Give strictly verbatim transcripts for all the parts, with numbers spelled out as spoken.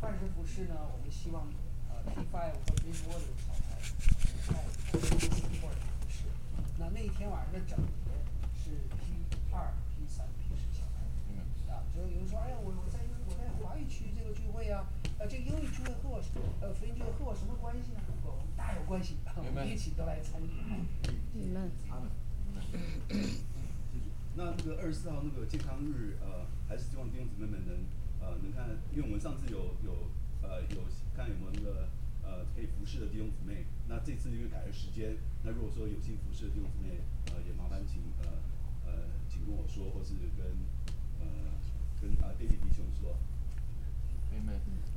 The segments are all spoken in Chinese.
范式服饰呢，我们希望呃 P 五 和 Big Word 的草台太或者服饰。那那一天晚上的整洁是 P 二、P 三、P 四小台。啊，所以有人说，哎呀，我我在我在华语区这个聚会啊，呃，这个英语聚会和我呃福音聚会和我什么关系呢？和我们大有关系，我们一起都来参与。 你们。 那那个二十四号那个健康日，呃，还是希望弟兄姊妹们能呃能看，因为我们上次有有呃有看有没有那个呃可以服侍的弟兄姊妹，那这次因为改了时间，那如果说有幸服侍的弟兄姊妹，呃也麻烦请呃呃请跟我说，或是跟呃跟啊 David 弟兄说。 明白。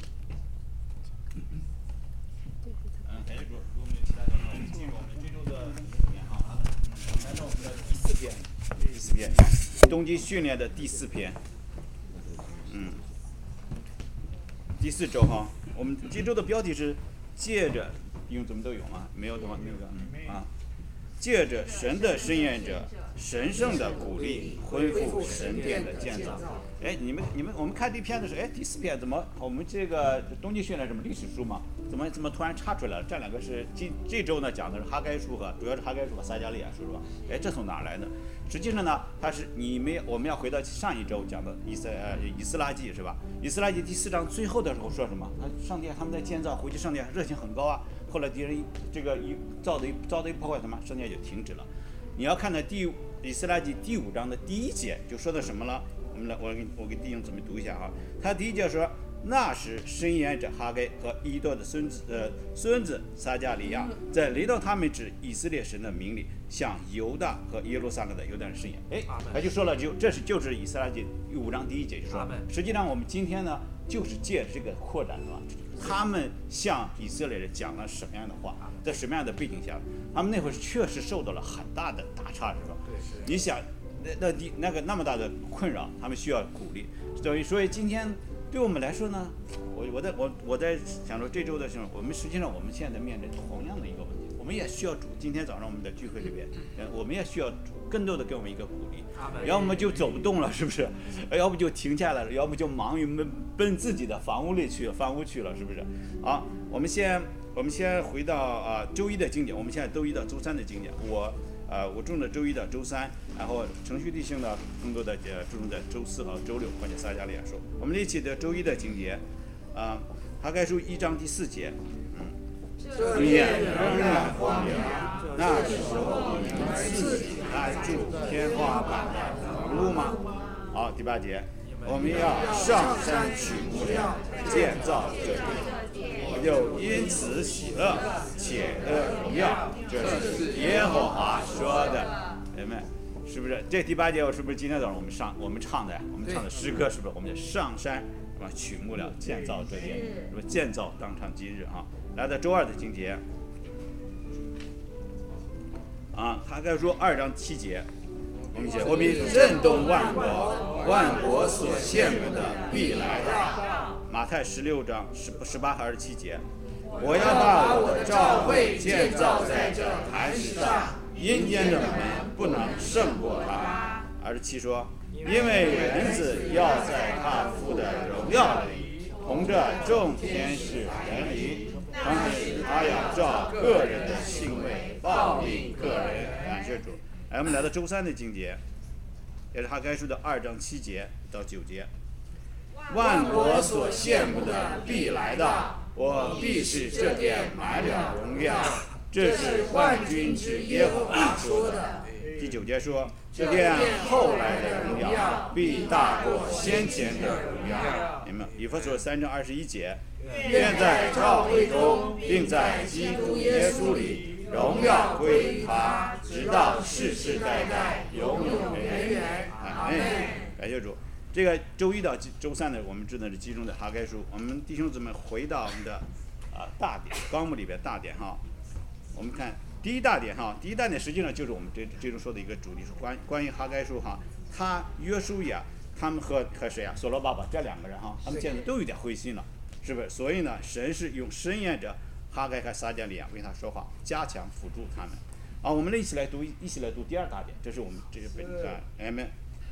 嗯，感谢主，如果没有其他的话，我们进入我们这周的里面哈，来到我们的第四篇，第四篇，冬季训练的第四篇，嗯，第四周哈，我们这周的标题是借着，因为怎么都有吗？没有的话没有的，嗯啊，借着神的申言者，神圣的鼓励，恢复神殿的建造。哎，你们你们我们看这篇的时候，哎，第四篇怎么我们这个冬季训练什么历史书嘛？怎么怎么突然插出来了？这两个是这这周呢讲的是哈该书和主要是哈该书和撒迦利亚书是吧？哎，这从哪儿来的？实际上呢，它是你们我们要回到上一周讲的以色呃以斯拉记是吧？以斯拉记第四章最后的时候说什么？他上帝他们在建造，回去上帝热情很高啊。后来敌人这个一造的造的一破坏什么，上帝就停止了。你要看到第以斯拉记第五章的第一节就说的什么了？我们来，我给我给弟兄姊妹读一下哈。他第一节说，那时申言者哈该和伊多的孙子呃孙子撒迦利亚，在临到他们指以色列神的名里，向犹大和耶路撒冷的犹太人申言。哎，他就说了，就这是就是以斯拉记五章第一节就说，实际上我们今天呢，就是借这个扩展是吧？他们向以色列人讲了什么样的话，在什么样的背景下，他们那会儿确实受到了很大的打岔是吧？你想。那那第那个那么大的困扰，他们需要鼓励。所以，所以今天对我们来说呢，我我在我我在想说这周的时候，我们实际上我们现在面对同样的一个问题，我们也需要主。今天早上我们的聚会里边，呃，我们也需要主更多的给我们一个鼓励，要么就走不动了，是不是？要不就停下来了，要么就忙于奔奔自己的房屋里去了，房屋去了，是不是？好，我们先我们先回到啊、呃、周一的经典，我们现在周一到周三的经典，我。呃，我重的周一到周三，然后程序地性呢，更多的呃注重在周四和周六或者撒迦利亚书。我们一起的周一的经节，啊、呃，哈该书一章第四节，嗯， 这夜仍然荒凉， 那时候你们自己来筑天花板的房屋吗？好，第八节，我们要上山取木料，建造这地。又因此喜乐，且得荣耀，这是耶和华说的。明白？是不是？这第八节我是不是今天早上我们上我们唱的呀？我们唱的诗歌是不是？我们得上山是吧？取木料，建造这殿，是吧？建造当场今日啊！来到周二的经节，啊，他该说二章七节，我们写我必震动万国，万国所羡慕的必来到。马太十六章十十八和二十七节，我要把我的教会建造在这磐石上，阴间的门不能胜过它。二十七说，因为人子要在他父的荣耀里，同着众天使人离，当时他要照个人的行为报应个人。感谢主。来，我们来到周三的经节，也是哈该书的二章七节到九节。万国所羡慕的必来到，我必使这殿满了荣耀。这是万军之耶和华说的。第九节说，这殿后来的荣耀必大过先前的荣耀。你们以弗所三章二十一节，愿在教会中，并在基督耶稣里，荣耀归于他，直到世世代代，永永远远。阿门。感谢主。这个周一到周三呢，我们知道是集中在哈该书。我们弟兄姊妹回到我们的啊、呃、大点纲目里边大点哈，我们看第一大点哈，第一大点实际上就是我们这这周说的一个主题，是关关于哈该书哈，他约书亚他们和和谁啊，所罗巴伯这两个人哈，他们现在都有点灰心了，是不是？所以呢，神是用申言者哈该和撒迦利亚为他说话，加强辅助他们。啊，我们一起来读一起来读第二大点，这是我们这是本啊 M。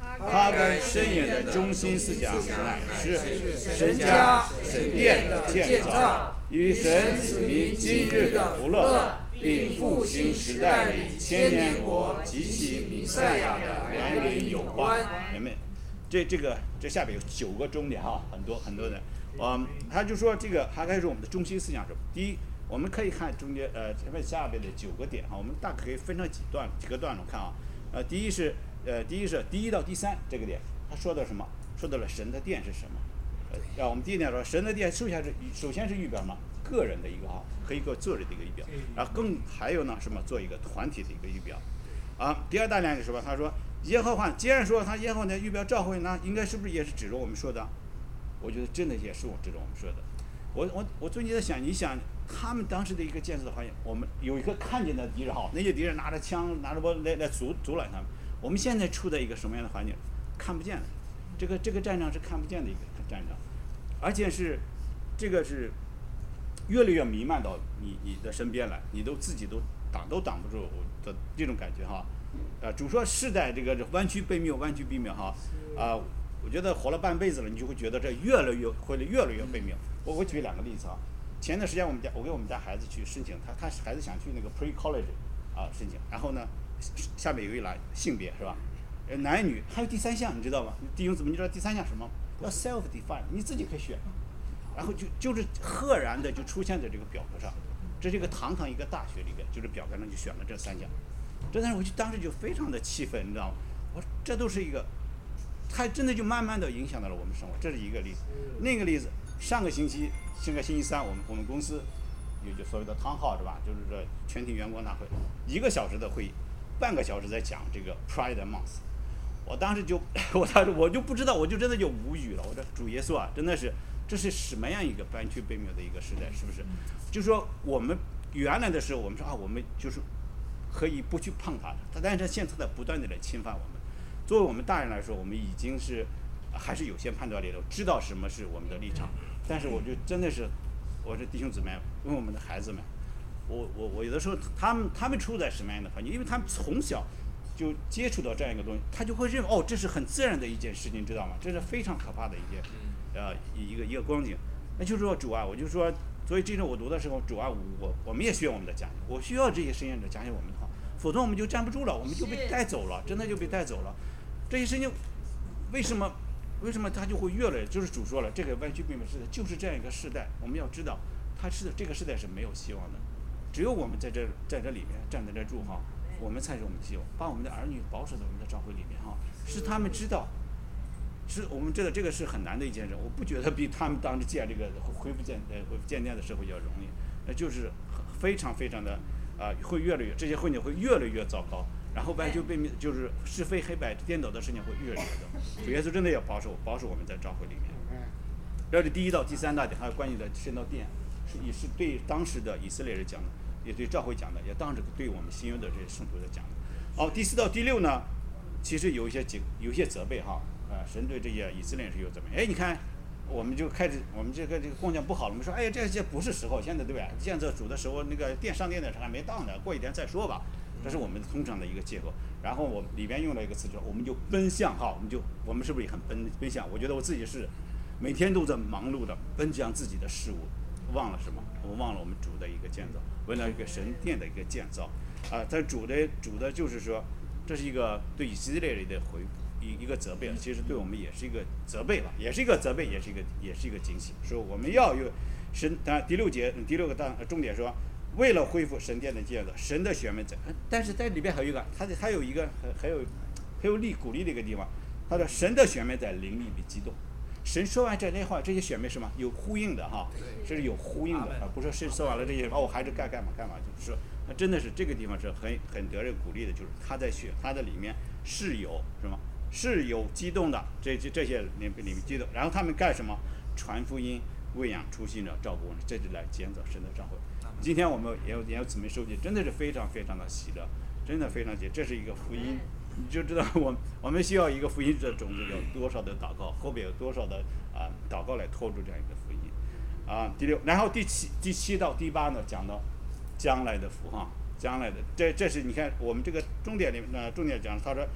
哈该申言的中心思想乃是神家神殿的建造，与神子民今日的福乐，并复兴时代里千年国及其弥赛亚的来临有关。明白？这这个这下边有九个重点哈，很多很多的。嗯，他就说这个哈该是我们的中心思想是第一，我们可以看中间呃前面下边的九个点哈，我们大概可以分成几段几个段落看啊。呃，第一是呃第一是第一到第三这个点，他说的什么？说到了神的殿是什么？呃，让我们第一点说神的殿，首先是首先是预表嘛，个人的一个哈，和一个个人的一个预表，然后更还有呢什么做一个团体的一个预表。啊，第二大点是什么？他说耶和华，既然说他耶和华的预表召会，那应该是不是也是指着我们说的？我觉得真的也是我指着我们说的。我我我最近在想，你想他们当时的一个建设的环境，我们有一个看见的敌人哈，那些敌人拿着枪拿着刀来来阻阻拦他们。我们现在处在一个什么样的环境？看不见的，这个这个战场是看不见的一个战场，而且是这个是越来越弥漫到你你的身边来，你都自己都挡都挡不住的这种感觉哈。呃，主说世代这个弯曲背谬，弯曲背谬哈啊。呃我觉得活了半辈子了，你就会觉得这越来越会越来越背谬。我我举两个例子啊，前段时间我们家我给我们家孩子去申请，他他孩子想去那个 pre college 啊申请，然后呢下面有一栏性别是吧？呃男女，还有第三项你知道吗？弟兄姊妹，你知道第三项什么？叫 self define， 你自己可以选，然后就就是赫然的就出现在这个表格上，这是一个堂堂一个大学里边，就是表格上就选了这三项，真的我就当时就非常的气愤，你知道吗？我说这都是一个。它真的就慢慢的影响到了我们生活，这是一个例子。另一个例子，上个星期，上个星期三，我们我们公司有就所谓的town hall是吧？就是这全体员工大会，一个小时的会议，半个小时在讲这个 Pride Month。我当时就，我当时我就不知道，我就真的就无语了。我说主耶稣啊，真的是这是什么样一个弯曲背谬的一个时代，是不是？就是说我们原来的时候，我们说啊，我们就是可以不去碰它的，但是现在在不断的来侵犯我们。作为我们大人来说，我们已经是还是有些判断力的，知道什么是我们的立场。但是我就真的是，我是弟兄姊妹，问我们的孩子们，我我我有的时候他们他们处在什么样的环境？因为他们从小就接触到这样一个东西，他就会认为哦，这是很自然的一件事情，知道吗？这是非常可怕的一件呃一个一个光景。那就是说主啊，我就说，所以这种我读的时候，主啊，我我们也需要我们的讲解，我需要这些实验者讲解我们的话，否则我们就站不住了，我们就被带走了，真的就被带走了。这些事情为什么为什么它就会越来，就是主说了，这个弯曲背谬时代就是这样一个时代，我们要知道它是这个时代是没有希望的，只有我们在这在这里面站在这住哈，我们才是我们的希望，把我们的儿女保守在我们的教会里面哈，使他们知道，是我们知道这个是很难的一件事，我不觉得比他们当时建这个恢复建呃恢复建殿的社会要容易，那就是非常非常的啊、呃、会越来越这些婚姻会越来越糟糕。然后弯曲背谬就是是非黑白颠倒的事情会越来越多，主耶稣真的要保守保守我们在教会里面。这是第一到第三大点，还有关于的升到殿，是也是对当时的以色列人讲的，也对教会讲的，也当时对我们新约的这些圣徒在讲的。好，第四到第六呢，其实有一些警有一些责备哈，啊、呃，神对这些以色列人是有责备。哎，你看，我们就开始我们这个这个工匠不好了，我们说哎这些不是时候，现在对不对？建设主的时候那个殿上殿的时候还没到呢，过一天再说吧。这是我们通常的一个结构，然后我里边用了一个词，就是我们就奔向哈，我们就我们是不是也很奔奔向？我觉得我自己是每天都在忙碌的奔向自己的事物，忘了什么？我忘了我们主的一个建造，为了一个神殿的一个建造啊。但主的主的就是说，这是一个对以色列人的回一一个责备，其实对我们也是一个责备吧，也是一个责备，也是一个也是一个警醒，说我们要有神。当然第六节第六个大重点说。为了恢复神殿的建造，神的选民在，但是在里边还有一个，它还有一个还有还有力鼓励的一个地方，他说神的选民在灵里里激动。神说完这些话，这些选民什么有呼应的哈，这是有呼应的啊，不是神说完了这些哦，我还是该干嘛干嘛，就是说，那真的是这个地方是很很得人鼓励的，就是他在选他的里面是有什么是有激动的，这这这些里里面激动，然后他们干什么？传福音、喂养初信者、照顾人，这就来建造神的教会。今天我们也有也有姊妹收集，真的是非常非常的喜乐，真的非常喜，这是一个福音，你就知道我我们需要一个福音的种子有多少的祷告，后边有多少的啊、呃、祷告来托住这样一个福音啊。第六，然后第七第七到第八呢，讲到将来的福哈，将来的这这是你看我们这个重点里面呢，重点讲他说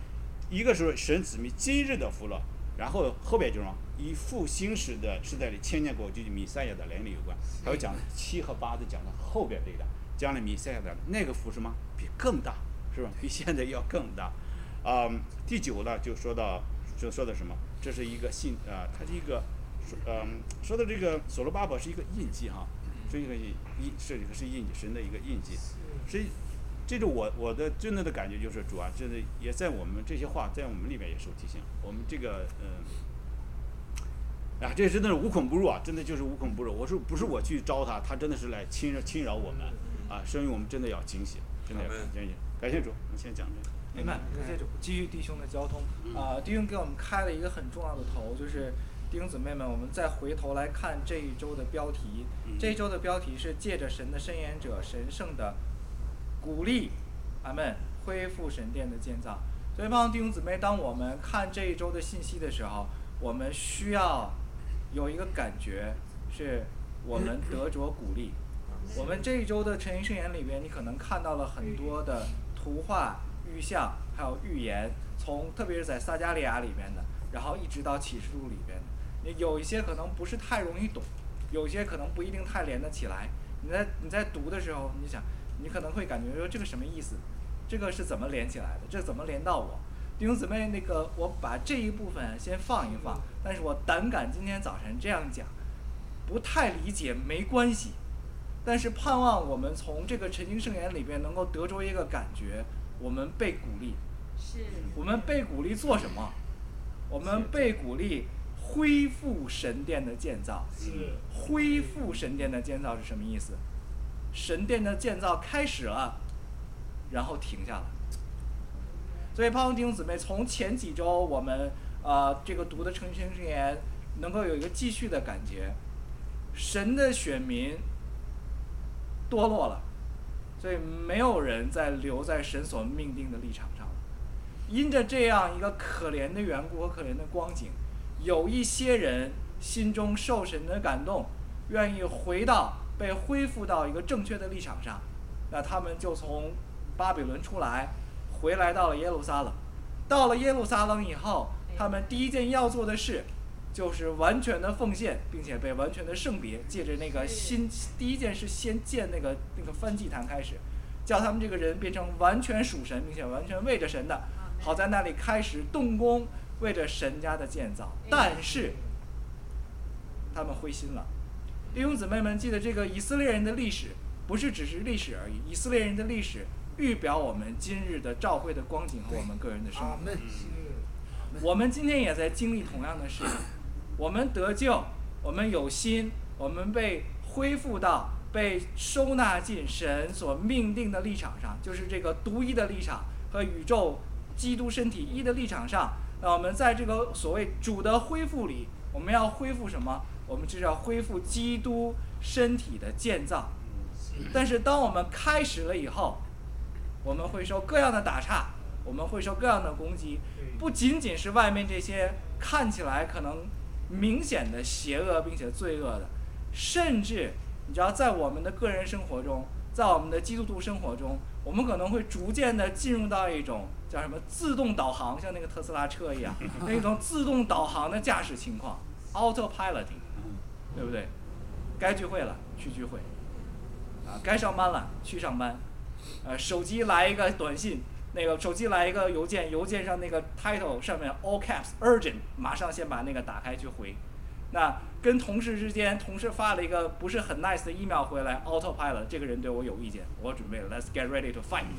一个是神子民今日的福乐，然后后边就是什么？以复兴时的时代里千年国就是弥赛亚的来临有关，还有讲七和八的讲到后边这一段，将来弥赛亚的那个福什么比更大，是吧？比现在要更大。啊、嗯，第九呢就说到就说的什么？这是一个信啊、呃，它是一个嗯说的这个所罗巴伯是一个印记哈，是一个印是一个是印记神的一个印记，所以这种我我的真的的感觉就是主啊，真的也在我们这些话在我们里面也受提醒，我们这个嗯。啊，这真的是无孔不入啊！真的就是无孔不入。我说不是我去招他，他真的是来侵扰侵扰我们啊！所以我们真的要警醒，真的要警醒。感谢主，我们先讲这个。 明白，感谢主。基于弟兄的交通啊、呃，弟兄给我们开了一个很重要的头，就是弟兄姊妹们，我们再回头来看这一周的标题。这一周的标题是借着神的申言者神圣的鼓励，阿们，恢复神殿的建造。所以，帮弟兄姊妹，当我们看这一周的信息的时候，我们需要有一个感觉，是我们得着鼓励。我们这一周的陈寅圣言里边，你可能看到了很多的图画、预象，还有预言，从特别是在撒迦利亚里边的，然后一直到启示录里边的，有一些可能不是太容易懂，有些可能不一定太连得起来。你在你在读的时候，你想，你可能会感觉说这个什么意思？这个是怎么连起来的？这怎么连到我？弟兄姊妹，那个我把这一部分先放一放，但是我胆敢今天早晨这样讲，不太理解没关系，但是盼望我们从这个陈经圣言里边能够得着一个感觉，我们被鼓励， 是， 我们被鼓励做什么？我们被鼓励恢复神殿的建造。恢复神殿的建造是什么意思？神殿的建造开始了，然后停下了。所以，盼望弟兄姊妹，从前几周我们呃这个读的陈经圣言，能够有一个继续的感觉。神的选民堕落了，所以没有人再留在神所命定的立场上了。因着这样一个可怜的缘故和可怜的光景，有一些人心中受神的感动，愿意回到被恢复到一个正确的立场上，那他们就从巴比伦出来，回来到了耶路撒冷。到了耶路撒冷以后，他们第一件要做的事就是完全的奉献，并且被完全的圣别，借着那个新第一件事先建那个那个燔祭坛开始，叫他们这个人变成完全属神，并且完全为着神的，好在那里开始动工，为着神家的建造。但是他们灰心了。弟兄姊妹们，记得这个以色列人的历史不是只是历史而已，以色列人的历史预表我们今日的召会的光景和我们个人的生活。我们今天也在经历同样的事，我们得救，我们有心，我们被恢复到被收纳进神所命定的立场上，就是这个独一的立场和宇宙基督身体一的立场上。那我们在这个所谓主的恢复里，我们要恢复什么？我们就是要恢复基督身体的建造。但是当我们开始了以后，我们会受各样的打岔，我们会受各样的攻击，不仅仅是外面这些看起来可能明显的邪恶并且罪恶的，甚至你知道，在我们的个人生活中，在我们的基督徒生活中，我们可能会逐渐的进入到一种叫什么自动导航，像那个特斯拉车一样，那种自动导航的驾驶情况 ，autopiloting， 对不对？该聚会了去聚会，啊，该上班了去上班，呃，手机来一个短信，那个手机来一个邮件，邮件上那个 title 上面 all caps urgent， 马上先把那个打开去回。那跟同事之间，同事发了一个不是很 nice 的 email 回来 autopilot， 这个人对我有意见，我准备 let's get ready to fight。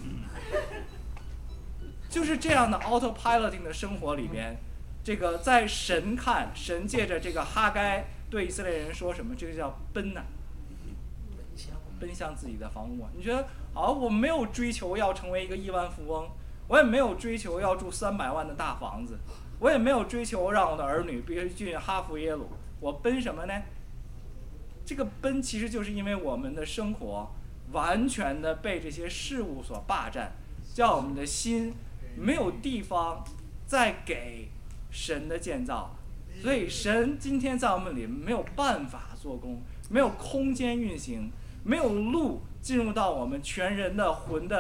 就是这样的 autopiloting 的生活里边，这个在神看，神借着这个哈该对以色列人说什么？这个叫奔呐、啊，奔向自己的房屋。你觉得好，我没有追求要成为一个亿万富翁，我也没有追求要住三百万的大房子，我也没有追求让我的儿女必须进哈佛耶鲁，我奔什么呢？这个奔其实就是因为我们的生活完全的被这些事物所霸占，叫我们的心没有地方再给神的建造，所以神今天在我们里没有办法做工，没有空间运行，没有路进入到我们全人的魂的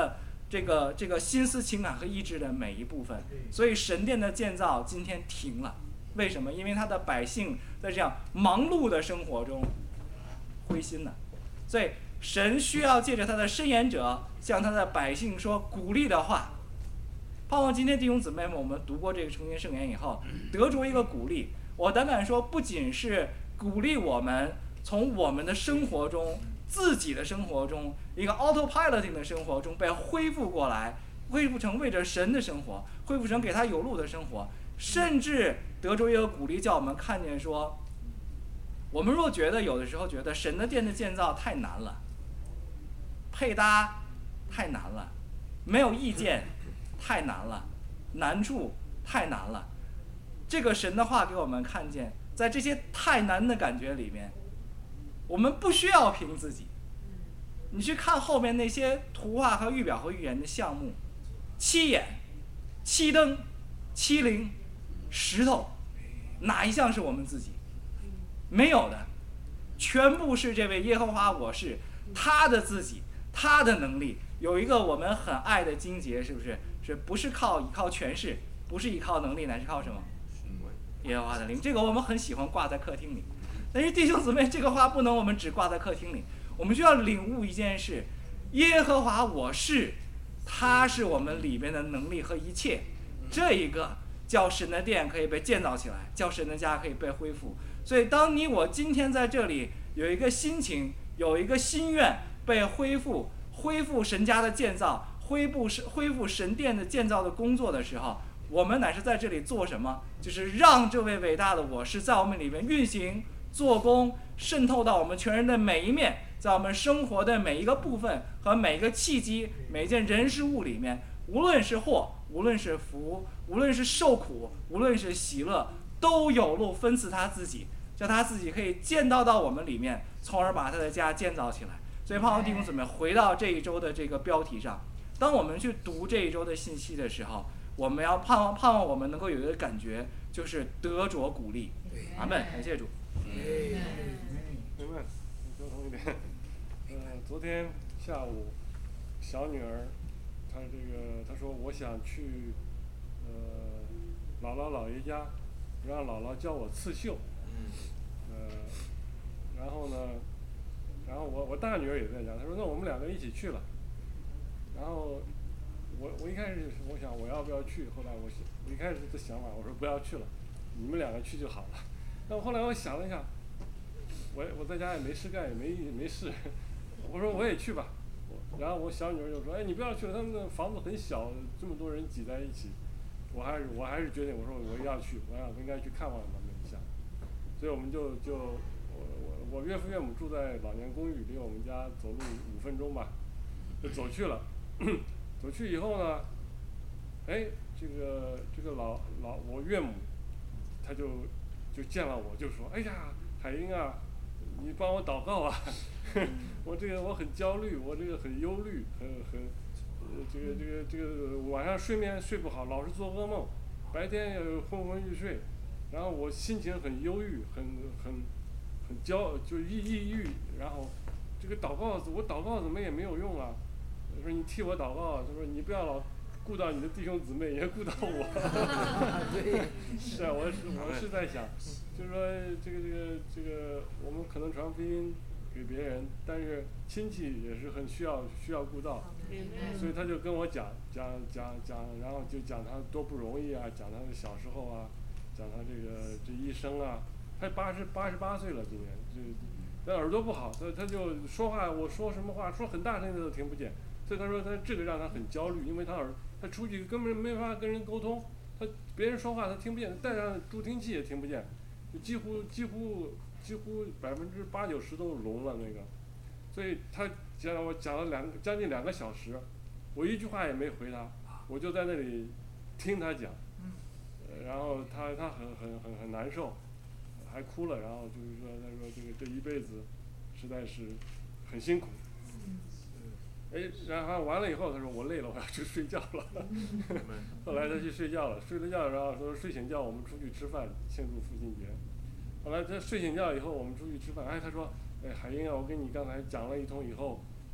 这个这个心思情感和意志的每一部分。所以神殿的建造今天停了，为什么？因为他的百姓在这样忙碌的生活中灰心了。所以神需要借着他的申言者向他的百姓说鼓励的话。盼望今天弟兄姊妹们，我们读过这个诚心圣言以后，得着一个鼓励。我胆敢说，不仅是鼓励我们从我们的生活中、自己的生活中，一个 autopiloting 的生活中被恢复过来，恢复成为着神的生活，恢复成给他有路的生活，甚至得着一个鼓励，叫我们看见说，我们若觉得有的时候觉得神的殿的建造太难了，配搭太难了，没有意见太难了，难处太难了。这个神的话给我们看见，在这些太难的感觉里面，我们不需要凭自己。你去看后面那些图画和预表和预言的项目，七眼、七灯、七灵、石头，哪一项是我们自己？没有的，全部是这位耶和华我是他的自己，他的能力。有一个我们很爱的经节，是不是？是不是靠依靠权势，不是依靠能力，乃是靠什么？耶和华的灵。这个我们很喜欢挂在客厅里。但是弟兄姊妹，这个话不能我们只挂在客厅里，我们需要领悟一件事：耶和华我是，他是我们里边的能力和一切。这一个叫神的殿可以被建造起来，叫神的家可以被恢复。所以当你我今天在这里有一个心情，有一个心愿被恢复，恢复神家的建造，恢复恢复神殿的建造的工作的时候，我们乃是在这里做什么？就是让这位伟大的我是在我们里面运行、做工，渗透到我们全人的每一面，在我们生活的每一个部分和每一个契机、每一件人事物里面，无论是祸，无论是福，无论是受苦，无论是喜乐，都有路分赐他自己，叫他自己可以建造到我们里面，从而把他的家建造起来。所以盼望弟兄姊妹回到这一周的这个标题上，当我们去读这一周的信息的时候，我们要盼望盼望我们能够有一个感觉，就是得着鼓励。阿们，感谢主。 明白，交通一点。呃，昨天下午，小女儿，她这个她说我想去，呃，姥姥姥爷家，让姥姥教我刺绣。呃，然后呢，然后我我大女儿也在家，她说那我们两个一起去了。然后我我一开始我想我要不要去，后来我我一开始的想法我说不要去了，你们两个去就好了。但后来我想了一下，我我在家也没事干，也没没事，我说我也去吧。然后我小女儿就说：“哎，你不要去了，他们的房子很小，这么多人挤在一起。”我还是我还是决定，我说我要去，我想应该去看望他们一下。所以我们就就我我我岳父岳母住在老年公寓，离我们家走路五分钟吧，就走去了。走去以后呢，哎，这个这个老老我岳母，他就就见了我，就说：“哎呀，海英啊，你帮我祷告啊，我这个我很焦虑，我这个很忧虑，很很，呃，这个这个这个晚上睡眠睡不好，老是做噩梦，白天也昏昏欲睡，然后我心情很忧郁，很很很焦，就抑抑郁，然后这个祷告我祷告怎么也没有用啊。”他说：“你替我祷告。”他说：“你不要老顾到你的弟兄姊妹，也顾到我。”是啊，我是我是在想，就是说这个这个这个，我们可能传福音给别人，但是亲戚也是很需要需要顾到，所以他就跟我讲讲讲讲，然后就讲他多不容易啊，讲他的小时候啊，讲他这个这一生啊，他八十八十八岁了，今年就但耳朵不好，他他就说话，我说什么话说很大声他都听不见。所以他说他这个让他很焦虑，因为他耳他出去根本没法跟人沟通，他别人说话他听不见，戴上助听器也听不见，就几乎几乎几乎百分之八九十都聋了那个，所以他讲我讲了两将近两个小时，我一句话也没回他，我就在那里听他讲，呃、然后他他很很很很难受，还哭了，然后就是说他说这个这一辈子实在是很辛苦。哎，然后完了以后，他说我累了，我要去睡觉了。后来他去睡觉了，睡了觉，然后说睡醒觉我们出去吃饭庆祝父亲节。后来他睡醒觉以后，我们出去吃饭，哎，他说，哎，海英啊，我跟你刚才讲了一通以后，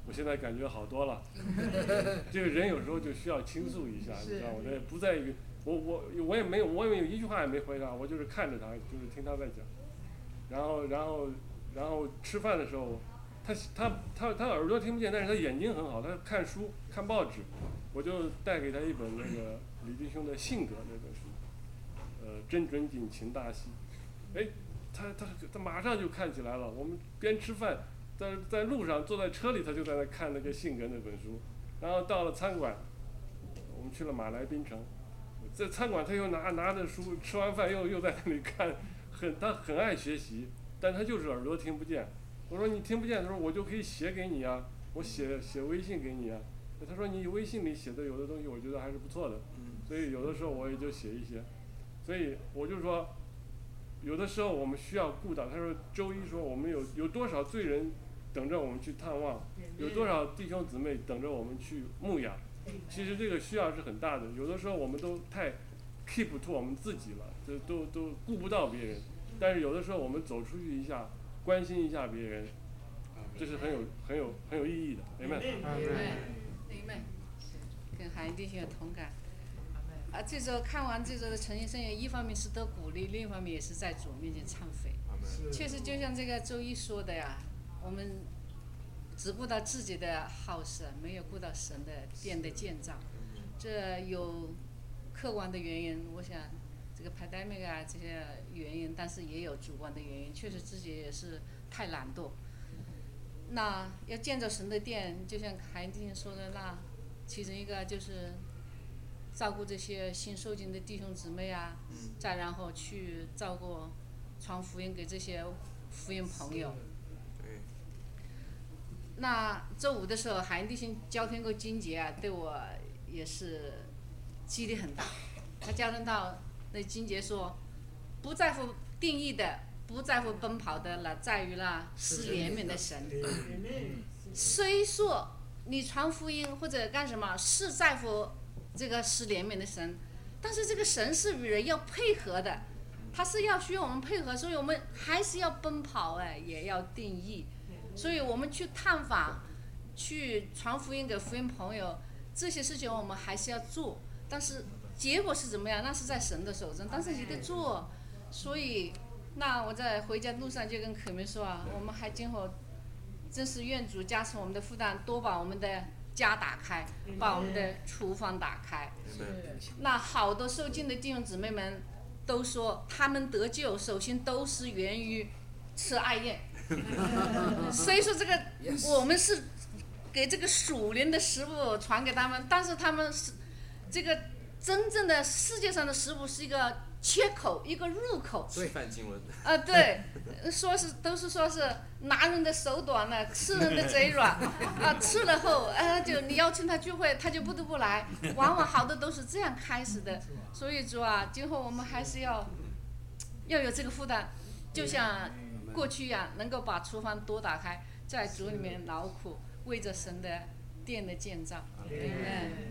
我现在感觉好多了。这个人有时候就需要倾诉一下，你知道，我这不在于我我我也没有我也一句话也没回答，我就是看着他，就是听他在讲。然后然后然后吃饭的时候，他他他他耳朵听不见，但是他眼睛很好，他看书看报纸，我就带给他一本那个李弟兄的性格那本书，呃，真准谨勤大细，哎，他他他马上就看起来了。我们边吃饭，在在路上坐在车里，他就在那看那个性格那本书。然后到了餐馆，我们去了马来槟城，在餐馆他又拿拿着书，吃完饭又又在那里看，很他很爱学习，但他就是耳朵听不见。我说你听不见的时候，我就可以写给你啊，我写写微信给你啊。他说你微信里写的有的东西，我觉得还是不错的，所以有的时候我也就写一些。所以我就说，有的时候我们需要顾到。他说周一说我们有有多少罪人等着我们去探望，有多少弟兄姊妹等着我们去牧养。其实这个需要是很大的，有的时候我们都太 keep to 我们自己了，就都都顾不到别人。但是有的时候我们走出去一下，关心一下别人，这是很有很有很有意义的，明白？ 明白，跟韩弟兄有同感。啊，这周看完这周的诚心圣言，一方面是得鼓励，另一方面也是在主面前忏悔。确实，就像这个周一说的呀，我们只顾到自己的好事，没有顾到神的殿的建造。这有客观的原因，我想这个 pandemic 啊这些原因，但是也有主观的原因，确实自己也是太懒惰。那要建造神的殿，就像韩弟兄说的，那其中一个就是照顾这些新受浸的弟兄姊妹啊，再然后去照顾传福音给这些福音朋友。那周五的时候，韩弟兄交通过经节啊，对我也是激励很大。他交通到那经节说，不在乎定义的，不在乎奔跑的了，在于那施怜悯的神。虽说你传福音或者干什么是在乎这个施怜悯的神，但是这个神是与人要配合的，他是要需要我们配合，所以我们还是要奔跑，哎，也要定义。所以我们去探访，去传福音给福音朋友，这些事情我们还是要做，但是结果是怎么样，那是在神的手中，但是你得做。所以那我在回家路上就跟可明说啊，我们还今后真是愿主加持我们的负担，多把我们的家打开，把我们的厨房打开。那好多受浸的弟兄姊妹们都说，他们得救首先都是源于吃爱宴。所以说这个我们是给这个属灵的食物传给他们，但是他们是这个真正的世界上的食物是一个切口，一个入口。 对，泛经文。 啊，对，说是都是说是拿人的手短了，吃人的嘴软啊，吃了后啊，就你邀请他聚会，他就不得不来，往往好的都是这样开始的。所以主啊，今后我们还是要要有这个负担，就像过去一样，能够把厨房多打开，在主里面劳苦，为着神的殿的建造。嗯。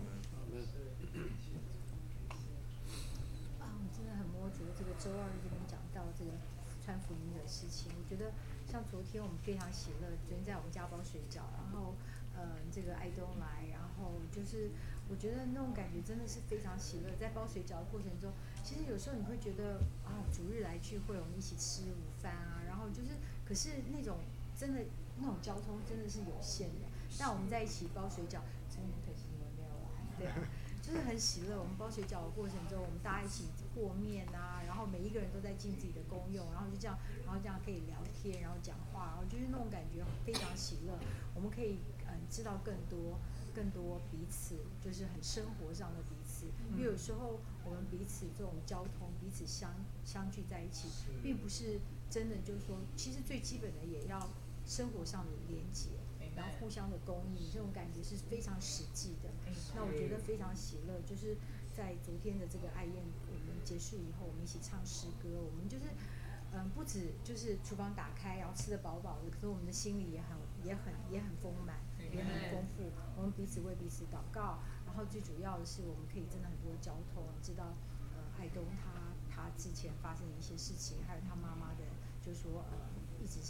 周二这边讲到这个传福音的事情，我觉得像昨天我们非常喜乐，昨天在我们家包水饺，然后呃这个爱东来，然后就是我觉得那种感觉真的是非常喜乐。在包水饺的过程中，其实有时候你会觉得啊，主日来聚会，我们一起吃午饭啊，然后就是可是那种真的那种交通真的是有限的。但我们在一起包水饺，真的很可惜你们没有来，对啊。就是很喜乐，我们包水饺的过程中，我们大家一起和面啊，然后每一个人都在尽自己的功用，然后就这样，然后这样可以聊天，然后讲话，然后就是那种感觉非常喜乐。我们可以嗯知道更多更多彼此，就是很生活上的彼此。因为有时候我们彼此这种交通，彼此相相聚在一起，并不是真的就是说，其实最基本的也要生活上的连结。然后互相的供应，这种感觉是非常实际的。那我觉得非常喜乐，就是在昨天的这个爱宴我们结束以后，我们一起唱诗歌，我们就是嗯，不止就是厨房打开，然后吃得饱饱的，可是我们的心里也很也很也很丰满，也很丰富。我们彼此为彼此祷告，然后最主要的是我们可以真的很多交通，知道呃爱东他他之前发生的一些事情，还有他妈妈的，就是说呃一直是这个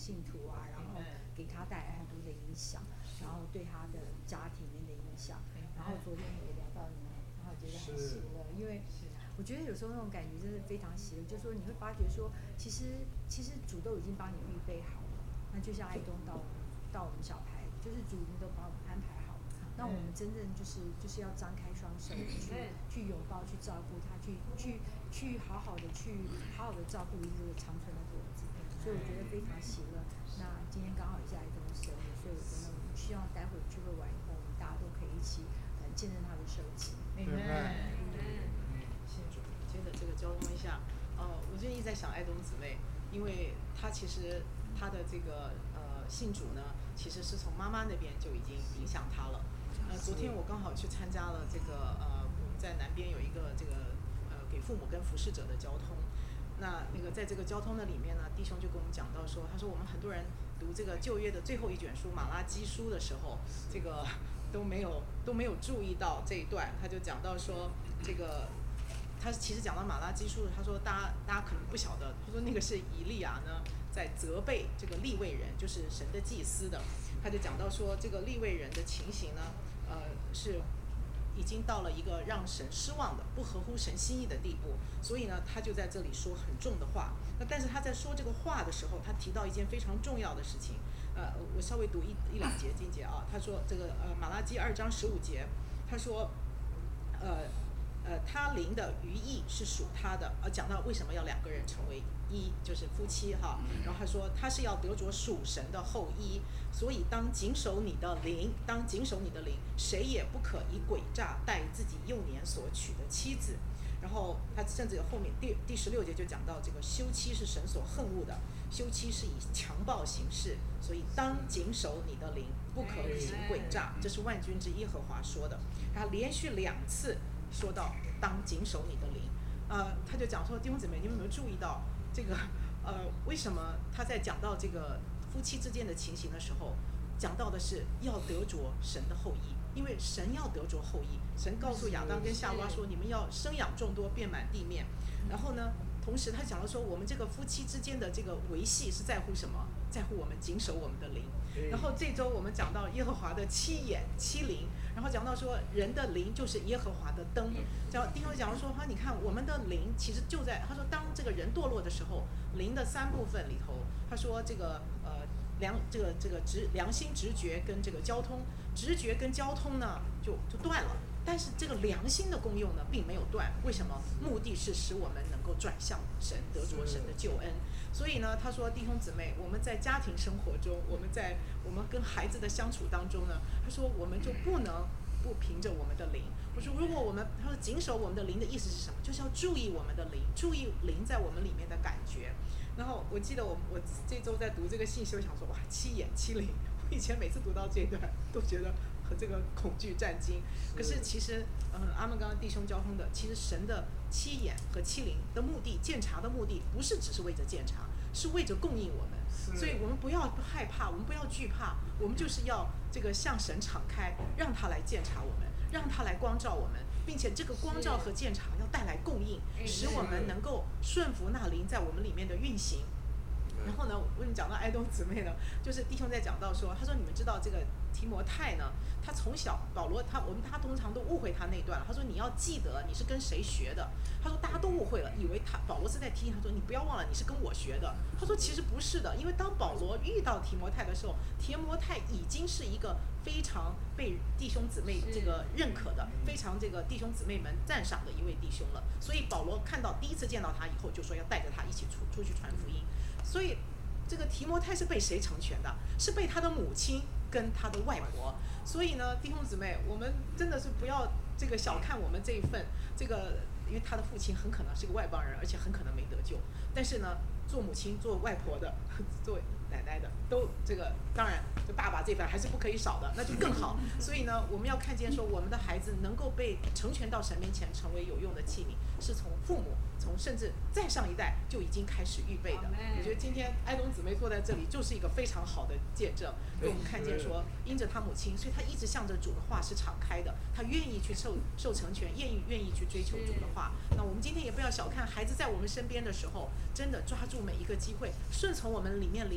信徒啊，然后给他带来很多的影响，然后对他的家庭里面的影响。然后昨天也聊到你们，然后觉得很喜乐，因为我觉得有时候那种感觉真的非常喜乐，就是说你会发觉说，其实其实主都已经帮你预备好了。那就像爱东到到我们小孩，就是主已经都帮我们安排好了。那我们真正就是就是要张开双手去去拥抱、去照顾他，去去去好好的去好好的照顾这个长存的果子。所以我觉得非常喜乐。那今天刚好也是爱东的生日，所以我觉得我们希望待会聚会完以后，我们大家都可以一起呃见证他的受洗。 明白。谢主，接着这个交通一下，呃，我最近一直在想爱东姊妹，因为她其实她的这个呃信主呢，其实是从妈妈那边就已经影响她了。呃，昨天我刚好去参加了这个呃我们在南边有一个这个呃给父母跟服侍者的交通。那那个在这个交通的里面呢，弟兄就跟我们讲到说，他说我们很多人读这个旧约的最后一卷书马拉基书的时候，这个都没有都没有注意到这一段，他就讲到说这个。他其实讲到马拉基书，他说大家大家可能不晓得，他说那个是以利亚呢在责备这个利未人，就是神的祭司的，他就讲到说这个利未人的情形呢，呃是已经到了一个让神失望的、不合乎神心意的地步，所以呢他就在这里说很重的话。那但是他在说这个话的时候，他提到一件非常重要的事情，呃我稍微读一一两节经节啊，他说这个呃马拉基二章十五节，他说呃。呃，他灵的余意是属他的，而讲到为什么要两个人成为一，就是夫妻哈。然后他说他是要得着属神的后裔，所以当谨守你的灵，当谨守你的灵，谁也不可以诡诈待自己幼年所娶的妻子。然后他甚至后面第第十六节就讲到这个休妻是神所恨恶的，休妻是以强暴行事，所以当谨守你的灵，不可行诡诈。这是万军之耶和华说的。他连续两次。说到当谨守你的灵，呃，他就讲说弟兄姊妹，你们有没有注意到这个？呃，为什么他在讲到这个夫妻之间的情形的时候，讲到的是要得着神的后裔，因为神要得着后裔，神告诉亚当跟夏娃说，你们要生养众多，遍满地面。然后呢，同时他讲到说，我们这个夫妻之间的这个维系是在乎什么？在乎我们谨守我们的灵。然后这周我们讲到耶和华的七眼七灵。然后讲到说，人的灵就是耶和华的灯。讲弟兄讲说，哈，你看我们的灵其实就在，他说当这个人堕落的时候，灵的三部分里头，他说这个呃良这个这个直良心直觉跟这个交通，直觉跟交通呢就就断了。但是这个良心的功用呢，并没有断。为什么？目的是使我们能够转向神，得着神的救恩。所以呢，他说弟兄姊妹，我们在家庭生活中，我们在我们跟孩子的相处当中呢，他说我们就不能不凭着我们的灵。我说如果我们他说谨守我们的灵的意思是什么？就是要注意我们的灵，注意灵在我们里面的感觉。然后我记得我我这周在读这个信息，我想说哇，七眼七灵。我以前每次读到这一段，都觉得和这个恐惧战惊。可是其实，嗯，阿们刚刚弟兄交通的，其实神的七眼和七灵的目的，鉴察的目的，不是只是为着鉴察，是为着供应我们。所以我们不要害怕，我们不要惧怕，我们就是要这个向神敞开，让他来鉴察我们，让他来光照我们，并且这个光照和鉴察要带来供应，使我们能够顺服那灵在我们里面的运行。然后呢，我跟你讲到爱东姊妹呢，就是弟兄在讲到说，他说你们知道这个提摩太呢，他从小保罗他我们他通常都误会他那段了。他说你要记得你是跟谁学的。他说大家都误会了，以为他保罗是在提醒他说你不要忘了你是跟我学的。他说其实不是的，因为当保罗遇到提摩太的时候，提摩太已经是一个非常被弟兄姊妹这个认可的，非常这个弟兄姊妹们赞赏的一位弟兄了。所以保罗看到第一次见到他以后，就说要带着他一起出出去传福音。所以这个提摩太是被谁成全的？是被他的母亲跟他的外婆。所以呢，弟兄姊妹，我们真的是不要这个小看我们这一份这个，因为他的父亲很可能是个外邦人，而且很可能没得救。但是呢，做母亲、做外婆的、做奶奶的，都这个当然，就爸爸这份还是不可以少的，那就更好。所以呢，我们要看见说，我们的孩子能够被成全到神面前，成为有用的器皿，是从父母。从甚至再上一代就已经开始预备的。我觉得今天爱东姊妹坐在这里就是一个非常好的见证，给我们看见说，因着他母亲，所以他一直向着主的话是敞开的，他愿意去受受成全，愿意愿意去追求主的话。那我们今天也不要小看孩子在我们身边的时候，真的抓住每一个机会，顺从我们里面灵的感觉。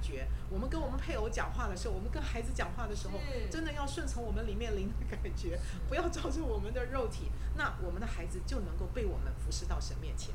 觉。我们跟我们配偶讲话的时候，我们跟孩子讲话的时候，真的要顺从我们里面灵的感觉，不要照着我们的肉体，那我们的孩子就能够被我们服侍到神面前。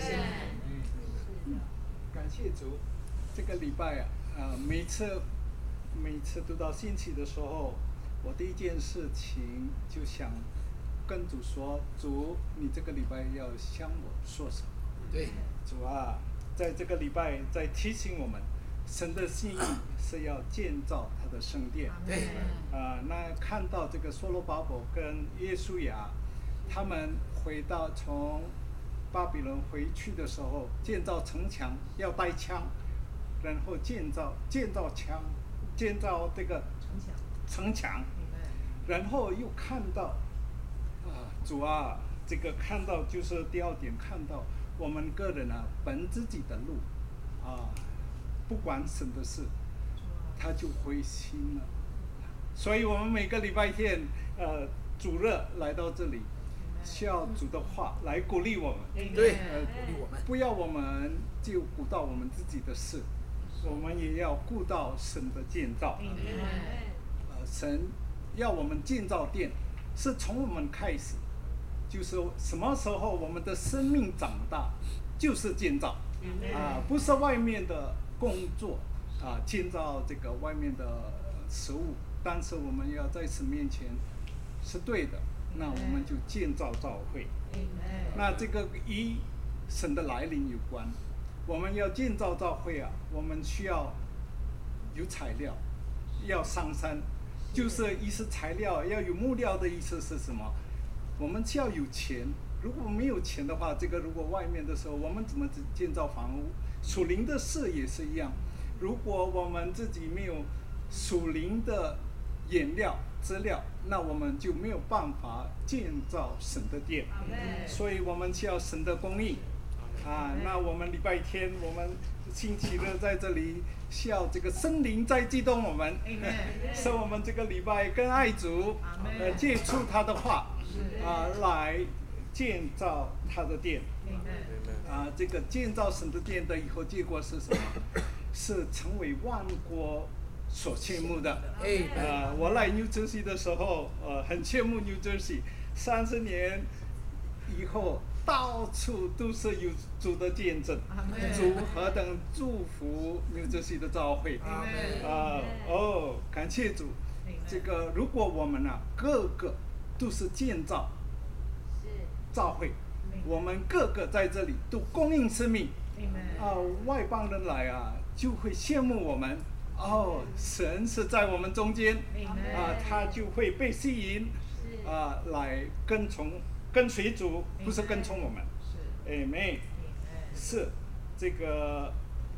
感谢主，这个礼拜啊，呃，每次每次读到信息的时候，我第一件事情就想跟主说，主，你这个礼拜要向我说什么？ 对， 主啊，在这个礼拜在提醒我们，神的心意是要建造他的圣殿。 对， 啊、呃，那看到这个所罗巴伯跟耶稣亚，他们回到从巴比伦回去的时候，建造城墙要带枪，然后建造建造墙，建造这个城墙，然后又看到啊，主啊，这个看到就是第二点，看到我们个人啊，本自己的路啊，不管神的事，他就灰心了。所以我们每个礼拜天，呃，主日来到这里。需要主的话来鼓励我们， 对， 呃， 鼓励我们， 不要我们就顾到我们自己的事，我们也要顾到神的建造。呃，神要我们建造殿，是从我们开始，就是什么时候我们的生命长大，就是建造，啊、呃，不是外面的工作，啊、呃，建造这个外面的食物，但是我们要在神面前是对的。那我们就建造教会，那这个与神的来临有关。我们要建造教会啊，我们需要有材料，要上山，就是意思材料要有木料的意思是什么？我们需要有钱。如果没有钱的话，这个如果外面的时候，我们怎么建造房屋？属灵的事也是一样。如果我们自己没有属灵的颜料资料，那我们就没有办法建造神的殿，所以我们需要神的供应啊。那我们礼拜天，我们星期日在这里需要这个圣灵在激动我们，使我们这个礼拜跟爱主呃接触他的话啊，来建造他的殿啊。这个建造神的殿的以后结果是什么？是成为万国所羡慕的。呃，我来 New Jersey 的时候，呃，很羡慕 New Jersey。三十年以后，到处都是有主的见证，主何等祝福 New Jersey 的教会。啊、呃，哦，感谢主。这个如果我们啊，个个都是建造教会，我们个个在这里都供应生命，啊、呃，外邦人来啊，就会羡慕我们。哦，神是在我们中间，啊，他就会被吸引，啊，来跟从跟随主，不是跟从我们。哎妹，是这个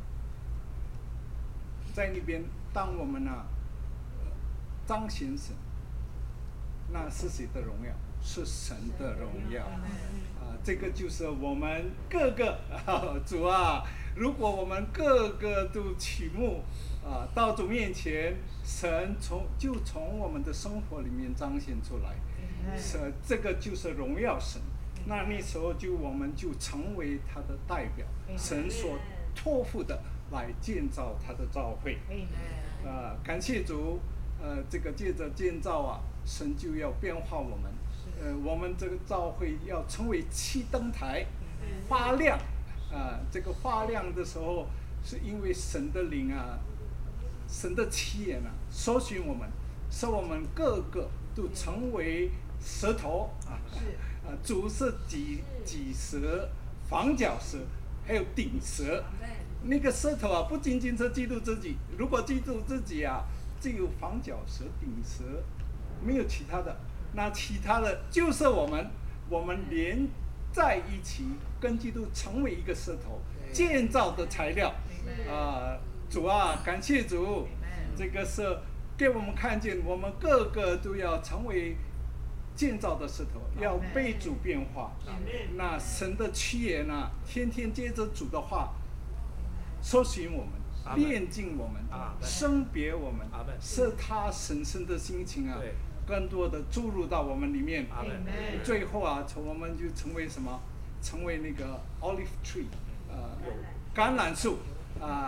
在那边，当我们啊彰显神，那是谁的荣耀？是神的荣耀。啊，这个就是我们各个、啊、主啊，如果我们各个都起目。啊，到主面前，神从就从我们的生活里面彰显出来，是这个就是荣耀神。那那时候就我们就成为他的代表，神所托付的来建造他的教会。啊，感谢主，呃，这个借着建造啊，神就要变化我们，呃，我们这个教会要成为七灯台，发亮。啊，这个发亮的时候，是因为神的灵啊。神的七眼啊，搜寻我们，使我们个个都成为舌头啊，啊，主是几几舌、房角舌，还有顶舌。那个舌头啊，不仅仅是记住自己，如果记住自己啊，只有房角舌、顶舌，没有其他的，那其他的就是我们，我们连在一起，跟基督成为一个舌头，建造的材料啊。主啊，感谢主，这个是给我们看见，我们个个都要成为建造的石头，要被主变化。那神的七言啊，天天接着主的话，搜寻我们，炼净我们，生别我们，是他神圣的心情啊，更多的注入到我们里面。最后啊，从我们就成为什么？成为那个 olive tree， 呃，橄榄树啊。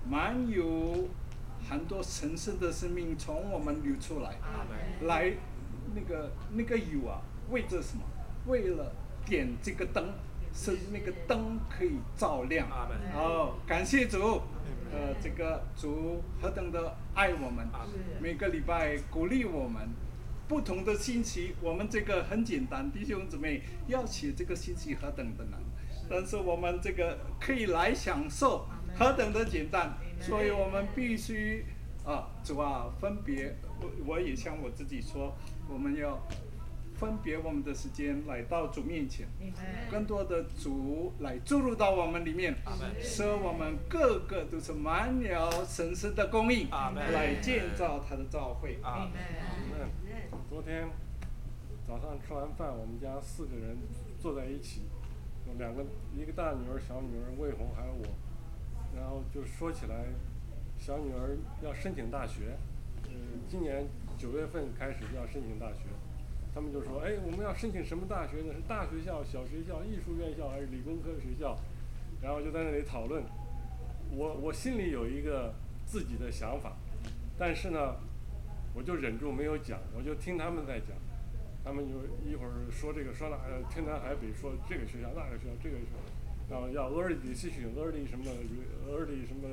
满有很多神圣的生命从我们流出来，来那个那个油啊，为着什么？为了点这个灯，使那个灯可以照亮。哦，感谢主，呃，这个主何等的爱我们，每个礼拜鼓励我们。不同的星期，我们这个很简单，弟兄姊妹要写这个星期何等的难，但是我们这个可以来享受何等的简单，所以我们必须啊，主啊，分别，我我也向我自己说，我们要分别我们的时间来到主面前，更多的主来注入到我们里面，使我们个个都是满了神圣的供应，来建造他的教会。 昨天早上吃完饭，我们家四个人坐在一起，有两个，一个大女儿、小女儿魏红还有我，然后就说起来，小女儿要申请大学，嗯，今年九月份开始要申请大学，他们就说，哎，我们要申请什么大学呢？是大学校、小学校、艺术院校还是理工科学校？然后就在那里讨论。我我心里有一个自己的想法，但是呢，我就忍住没有讲，我就听他们在讲。他们就一会儿说这个说那个，天南海北说这个学校那个学校这个学校，然后要 early decision、early 什么 early 什么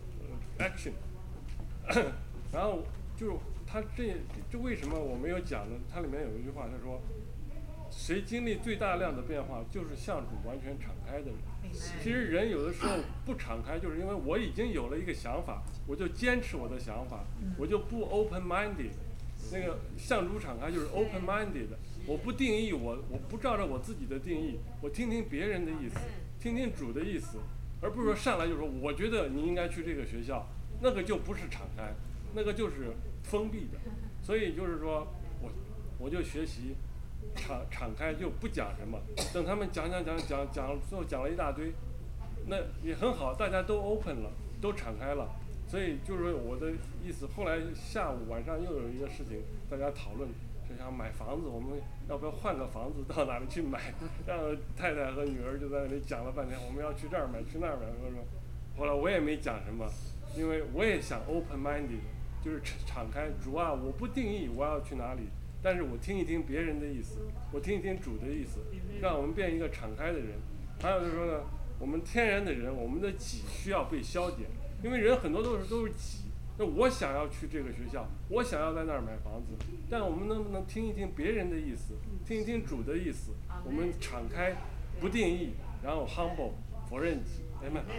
action， 然后就是他这这为什么我没有讲呢？它里面有一句话，他说，谁经历最大量的变化，就是向主完全敞开的人。其实人有的时候不敞开，就是因为我已经有了一个想法，我就坚持我的想法，我就不 open minded。那个向主敞开就是 open minded， 我不定义我，我不照着我自己的定义，我听听别人的意思，听听主的意思，而不是说上来就说我觉得你应该去这个学校，那个就不是敞开，那个就是封闭的。所以就是说我我就学习敞敞开，就不讲什么，等他们讲讲讲讲讲最后讲了一大堆，那也很好，大家都 open 了，都敞开了。所以就是说我的意思，后来下午晚上又有一个事情，大家讨论，就想买房子，我们要不要换个房子，到哪里去买？让太太和女儿就在那里讲了半天，我们要去这儿买，去那儿买，说说。后来我也没讲什么，因为我也想 open minded， 就是敞开。主啊，我不定义我要去哪里，但是我听一听别人的意思，我听一听主的意思，让我们变一个敞开的人。还有就是说呢，我们天然的人，我们的己需要被消减。因为人很多都是都是己，那我想要去这个学校，我想要在那儿买房子，但我们能不能听一听别人的意思，听一听主的意思，我们敞开，不定义，然后 humble 否认己，明白吗？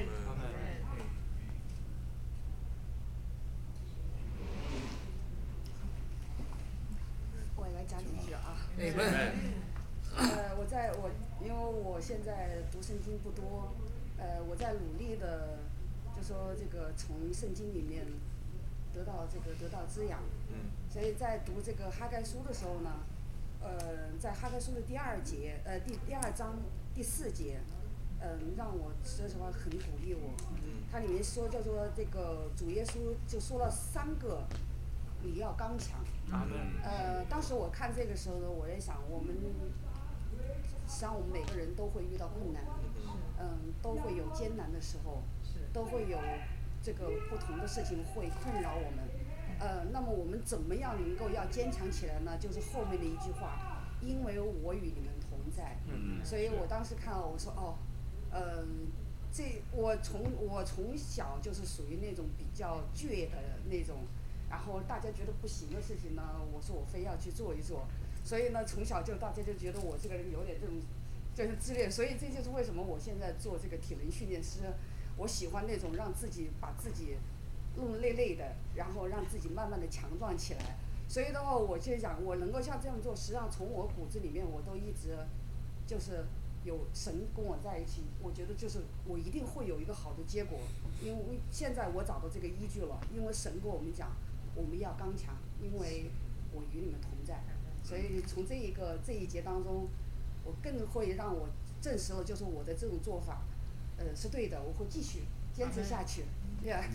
我来讲几句啊。呃，我在我因为我现在读圣经不多，呃，我在努力的。就说这个从圣经里面得到这个得到滋养，所以在读这个哈该书的时候呢，呃，在哈该书的第二节，呃第第二章第四节，嗯、呃，让我说实话很鼓励我。它里面说叫做这个主耶稣就说了三个，你要刚强。呃，当时我看这个时候呢，我在想，我们实际上我们每个人都会遇到困难，嗯，都会有艰难的时候。都会有这个不同的事情会困扰我们，呃，那么我们怎么样能够要坚强起来呢？就是后面的一句话，因为我与你们同在。所以我当时看到我说哦，嗯、呃，这我从我从小就是属于那种比较倔的那种，然后大家觉得不行的事情呢，我说我非要去做一做，所以呢，从小就大家就觉得我这个人有点这种就是自恋，所以这就是为什么我现在做这个体能训练师。我喜欢那种让自己把自己弄得累累的，然后让自己慢慢的强壮起来。所以的话，我就想，我能够像这样做，实际上从我骨子里面，我都一直就是有神跟我在一起。我觉得就是我一定会有一个好的结果，因为现在我找到这个依据了。因为神跟我们讲，我们要刚强，因为我与你们同在。所以从这一个这一节当中，我更会让我证实了，就是我的这种做法。呃，是对的，我会继续坚持下去。对啊。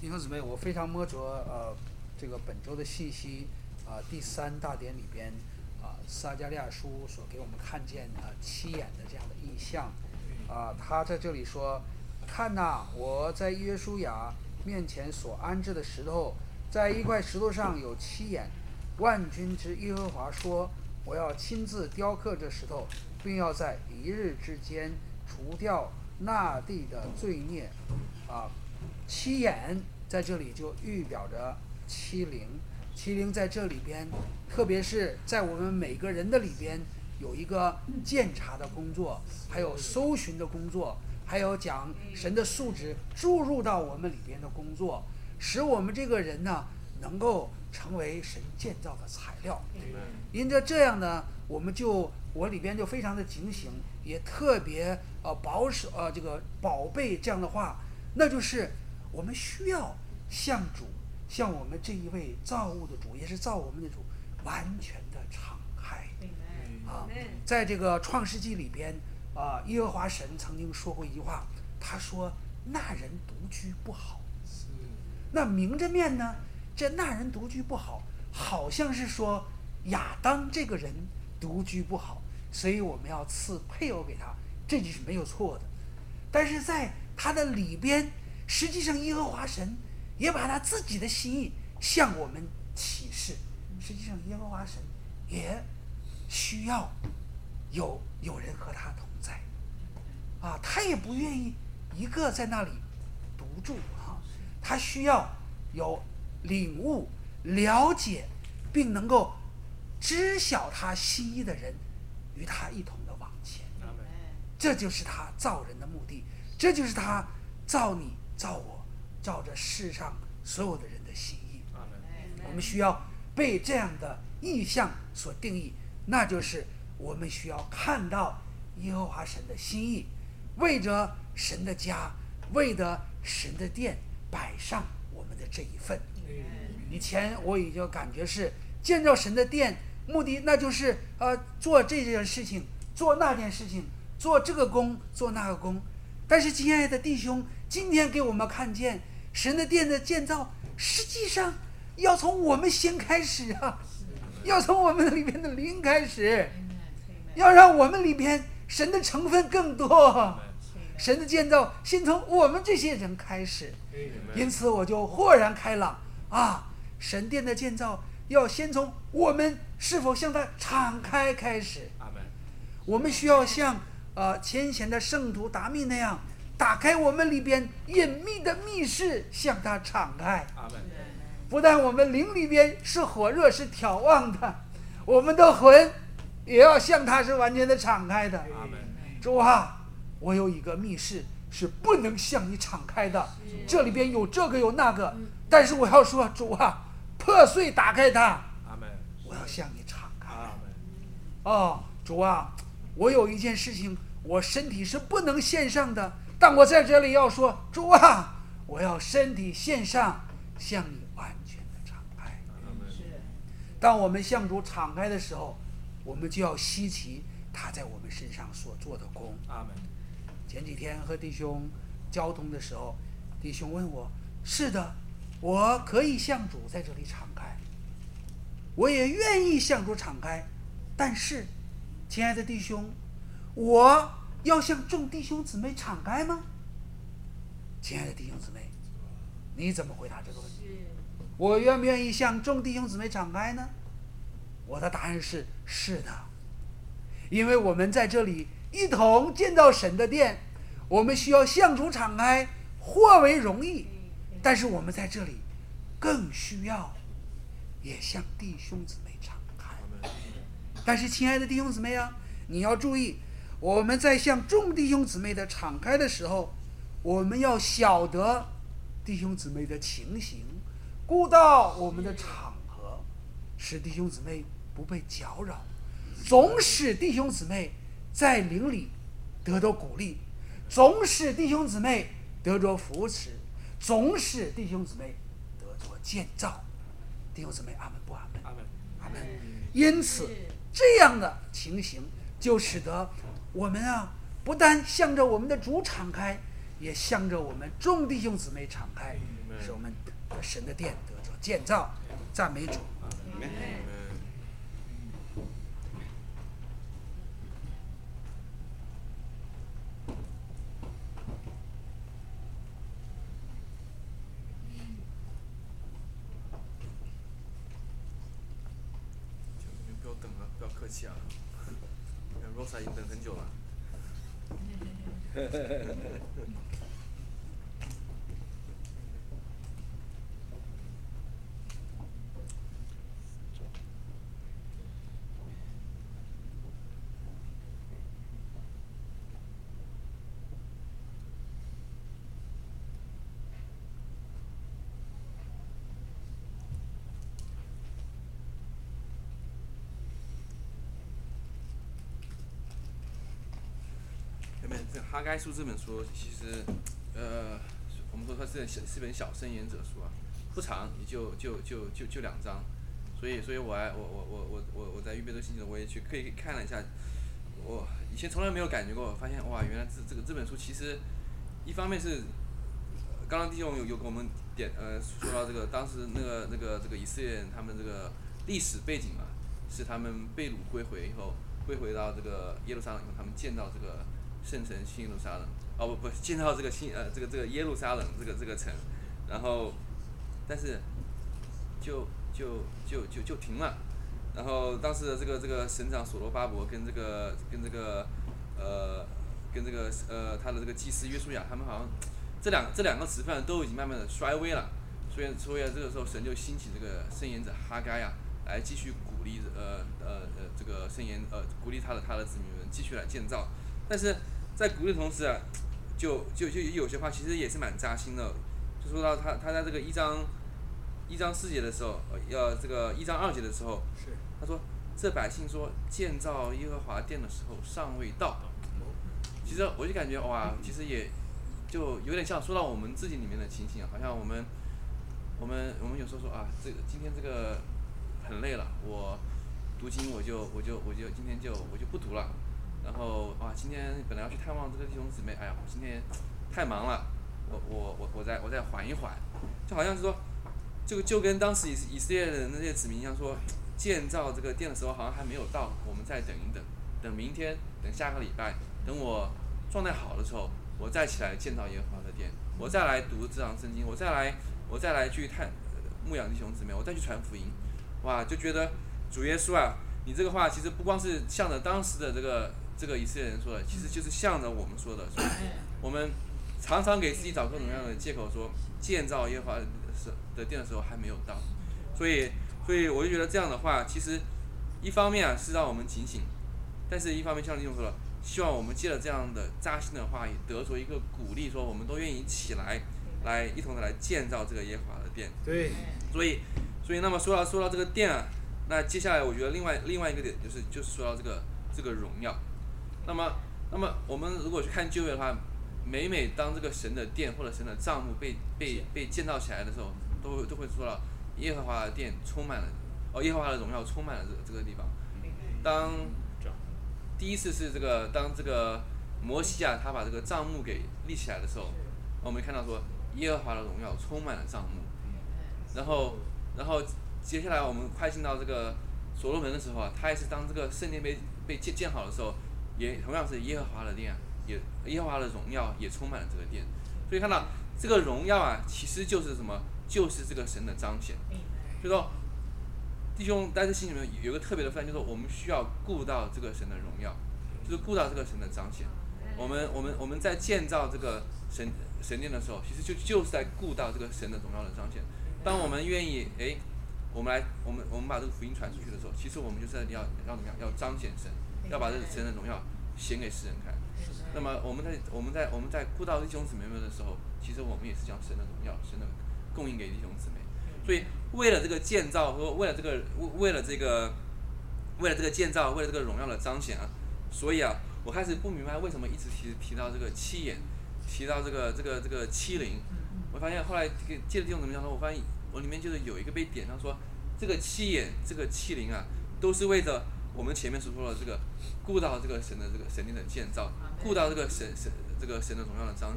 弟兄姊妹，我非常摸着呃这个本周的信息啊、呃、第三大点里边啊、呃、撒迦利亚书所给我们看见啊、呃、七眼的这样的意象啊、呃，他在这里说，看哪，我在约书亚面前所安置的石头，在一块石头上有七眼，万军之耶和华说，我要亲自雕刻这石头，并要在一日之间除掉那地的罪孽啊。七眼在这里就预表着欺凌，欺凌在这里边，特别是在我们每个人的里边有一个鉴察的工作，还有搜寻的工作，还有讲神的素质注入到我们里边的工作，使我们这个人呢能够成为神建造的材料。因着这样呢，我们就我里边就非常的警醒，也特别呃保守呃这个宝贝这样的话，那就是我们需要向主，向我们这一位造物的主，也是造我们的主，完全的敞开。啊，在这个创世纪里边啊，耶和华神曾经说过一句话，他说那人独居不好。那明着面呢，这那人独居不好，好像是说亚当这个人独居不好，所以我们要赐配偶给他，这就是没有错的。但是在他的里边，实际上耶和华神也把他自己的心意向我们启示。实际上耶和华神也需要有有人和他同在啊，他也不愿意一个在那里独住啊，他需要有领悟、了解并能够知晓他心意的人与他一同的往前。这就是他造人的目的，这就是他造你造我，照着世上所有的人的心意。我们需要被这样的意象所定义，那就是我们需要看到耶和华神的心意，为着神的家，为着神的殿摆上我们的这一份。以前我也就感觉是建造神的殿，目的那就是呃做这件事情，做那件事情，做这个工，做那个工。但是亲爱的弟兄，今天给我们看见神的殿的建造，实际上要从我们先开始啊，要从我们里面的灵开始，要让我们里边神的成分更多。神的建造先从我们这些人开始，因此我就豁然开朗啊！神殿的建造要先从我们是否向他敞开开始。我们需要像呃先前的圣徒达密那样，打开我们里边隐秘的密室，向他敞开。不但我们灵里边是火热是眺望的，我们的魂也要向他是完全的敞开的。主啊，我有一个密室是不能向你敞开的，这里边有这个有那个，但是我要说，主啊，破碎打开它，我要向你敞开。哦，主啊，我有一件事情我身体是不能献上的，但我在这里要说，主啊，我要身体献上，向你完全的敞开。当我们向主敞开的时候，我们就要稀奇他在我们身上所做的功。前几天和弟兄交通的时候，弟兄问我，是的，我可以向主在这里敞开，我也愿意向主敞开，但是亲爱的弟兄，我要向众弟兄姊妹敞开吗？亲爱的弟兄姊妹，你怎么回答这个问题？我愿不愿意向众弟兄姊妹敞开呢？我的答案是是的，因为我们在这里一同建造神的殿，我们需要向主敞开，或为容易，但是我们在这里更需要也向弟兄姊妹敞开。但是亲爱的弟兄姊妹啊，你要注意，我们在向众弟兄姊妹的敞开的时候，我们要晓得弟兄姊妹的情形，顾到我们的场合，使弟兄姊妹不被搅扰，总使弟兄姊妹在灵里得到鼓励，总使弟兄姊妹得着扶持，总使弟兄姊妹得着建造。弟兄姊妹，阿们不阿们？阿们，阿们。因此，这样的情形就使得我们啊，不但向着我们的主敞开， 也向着我们众弟兄姊妹敞开，使我们的神的殿得着建造。赞美主。 不要等了，不要客气啊。Rosa 已经等很久了。这哈该书这本书，其实，呃，我们说它是是本小申言者书啊，不长，也就就就就就两章，所以所以我还我我我我我我在预备这个信息的，我也去可以看了一下，我以前从来没有感觉过，发现哇，原来这这个这本书其实，一方面是，刚刚弟兄有有给我们点呃说到这个当时那个那个这个以色列人他们这个历史背景嘛，是他们被掳归回以后，归回到这个耶路撒冷以后，他们建造这个。圣城新耶路撒冷，哦不不，建造这个新呃这个这个耶路撒冷这个这个城，然后，但是，就就就就就停了，然后当时的这个这个省长所罗巴伯跟这个跟这个呃跟这个呃他的这个祭司约书亚，他们好像这两这两个词份都已经慢慢的衰微了，所以所以这个时候神就兴起这个圣言者哈该啊，来继续鼓励呃呃呃这个圣言呃鼓励他的他的子民们继续来建造。但是在鼓励的同时啊，就就就有些话其实也是蛮扎心的，就说到他他在这个一章一章四节的时候，要这个一章二节的时候，他说这百姓说建造耶和华殿的时候尚未到，其实我就感觉哇，其实也就有点像说到我们自己里面的情形，好像我们我们我们有时候说啊，这个今天这个很累了，我读经我就我就我就今天就我就不读了。然后哇，今天本来要去探望这个弟兄姊妹，哎呀，我今天太忙了，我我我我再我再缓一缓，就好像是说，这个就跟当时以以色列的那些子民一样说，建造这个殿的时候好像还没有到，我们再等一等，等明天，等下个礼拜，等我状态好的时候，我再起来建造耶和华的殿，我再来读这章圣经，我再来我再来去探牧养弟兄姊妹，我再去传福音，哇，就觉得主耶稣啊，你这个话其实不光是向着当时的这个。这个以色列人说的，其实就是向着我们说的，说我们常常给自己找各种各样的借口，说建造耶和华的殿的时候还没有到，所以，所以我就觉得这样的话，其实一方面啊是让我们警醒，但是一方面像弟兄说的，希望我们借着这样的扎心的话，也得着一个鼓励，说我们都愿意起来，来一同的来建造这个耶和华的殿。 对， 所以，所以那么说到说到这个殿啊，那接下来我觉得另外另外一个点就是就是说到这个这个荣耀。那么，那么我们如果去看旧约的话，每每当这个神的殿或者神的帐幕被被被建造起来的时候，都都会说到耶和华的殿充满了，哦，耶和华的荣耀充满了这个这个地方。当第一次是这个当这个摩西啊，他把这个帐幕给立起来的时候，我们看到说耶和华的荣耀充满了帐幕，然后然后接下来我们快进到这个所罗门的时候啊，他也是当这个圣殿被被建建好的时候。也同样是耶和华的殿，也耶和华的荣耀也充满了这个殿，所以看到这个荣耀啊，其实就是什么？就是这个神的彰显。所以说，弟兄在这心里面有一个特别的分，就是说我们需要顾到这个神的荣耀，就是顾到这个神的彰显。我们我们我们在建造这个神神殿的时候，其实就就是在顾到这个神的荣耀的彰显。当我们愿意哎，我们来我们我们把这个福音传出去的时候，其实我们就是要要怎么样？要彰显神。要把这神的荣耀显给世人看。那么我们在我们在我们在顾到弟兄姊妹们的时候，其实我们也是将神的荣耀、神的供应给弟兄姊妹。所以为了这个建造和为了这个为了这个为了这个建造，为了这个荣耀的彰显啊，所以啊，我开始不明白为什么一直提提到这个七眼，提到这个这个这个七灵。我发现后来借着弟兄姊妹讲说，我发现我里面就是有一个被点上说，这个七眼、这个七灵啊，都是为着。我们前面所说的这个，顾到这个神的这个神殿的建造，顾到这个神神这个神的荣耀的彰显，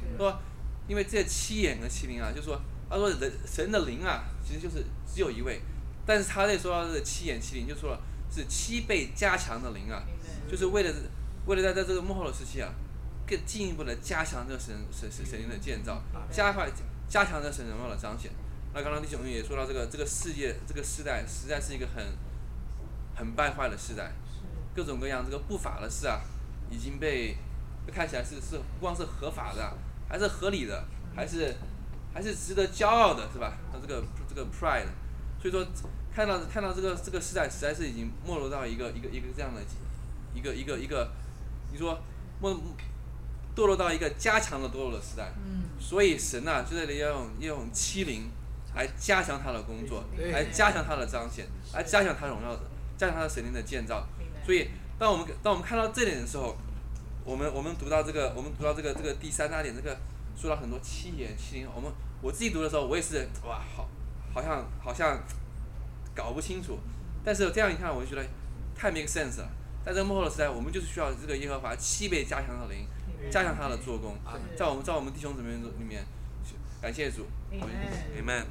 说因为这七眼和七灵啊，就是说他说人神的灵啊，其实就是只有一位，但是他这说到这七眼七灵，就说了是七倍加强的灵啊，就是为了为了在在这个幕后的时期啊，更进一步的加强这个神神神神灵的建造，加快加强这神荣耀的彰显。那刚刚弟兄也说到这个这个世界这个时代实在是一个很很败坏的时代，各种各样这个不法的事啊，已经被看起来是是不光是合法的，还是合理的，还是还是值得骄傲的，是吧？那这个这个 pride， 所以说看到看到这个这个时代实在是已经没落到一个一个一个这样的一个一个一个，你说没堕落到一个加强的堕落的时代。所以神啊，就在这里要用要用欺凌来加强他的工作，来加强他的彰显，来加强他荣耀的，加强他的神灵的建造。所以当我们当我们看到这点的时候，我们我们读到这个我们读到这个这个第三大点，这个说到很多七眼七灵，我们我自己读的时候，我也是哇，好好像好像搞不清楚。但是这样一看，我就觉得太 make sense 了。在这个幕后的时代，我们就是需要这个耶和华七倍加强的灵，加强他的做工，在我们在我们弟兄姊妹里面，感谢主，阿们。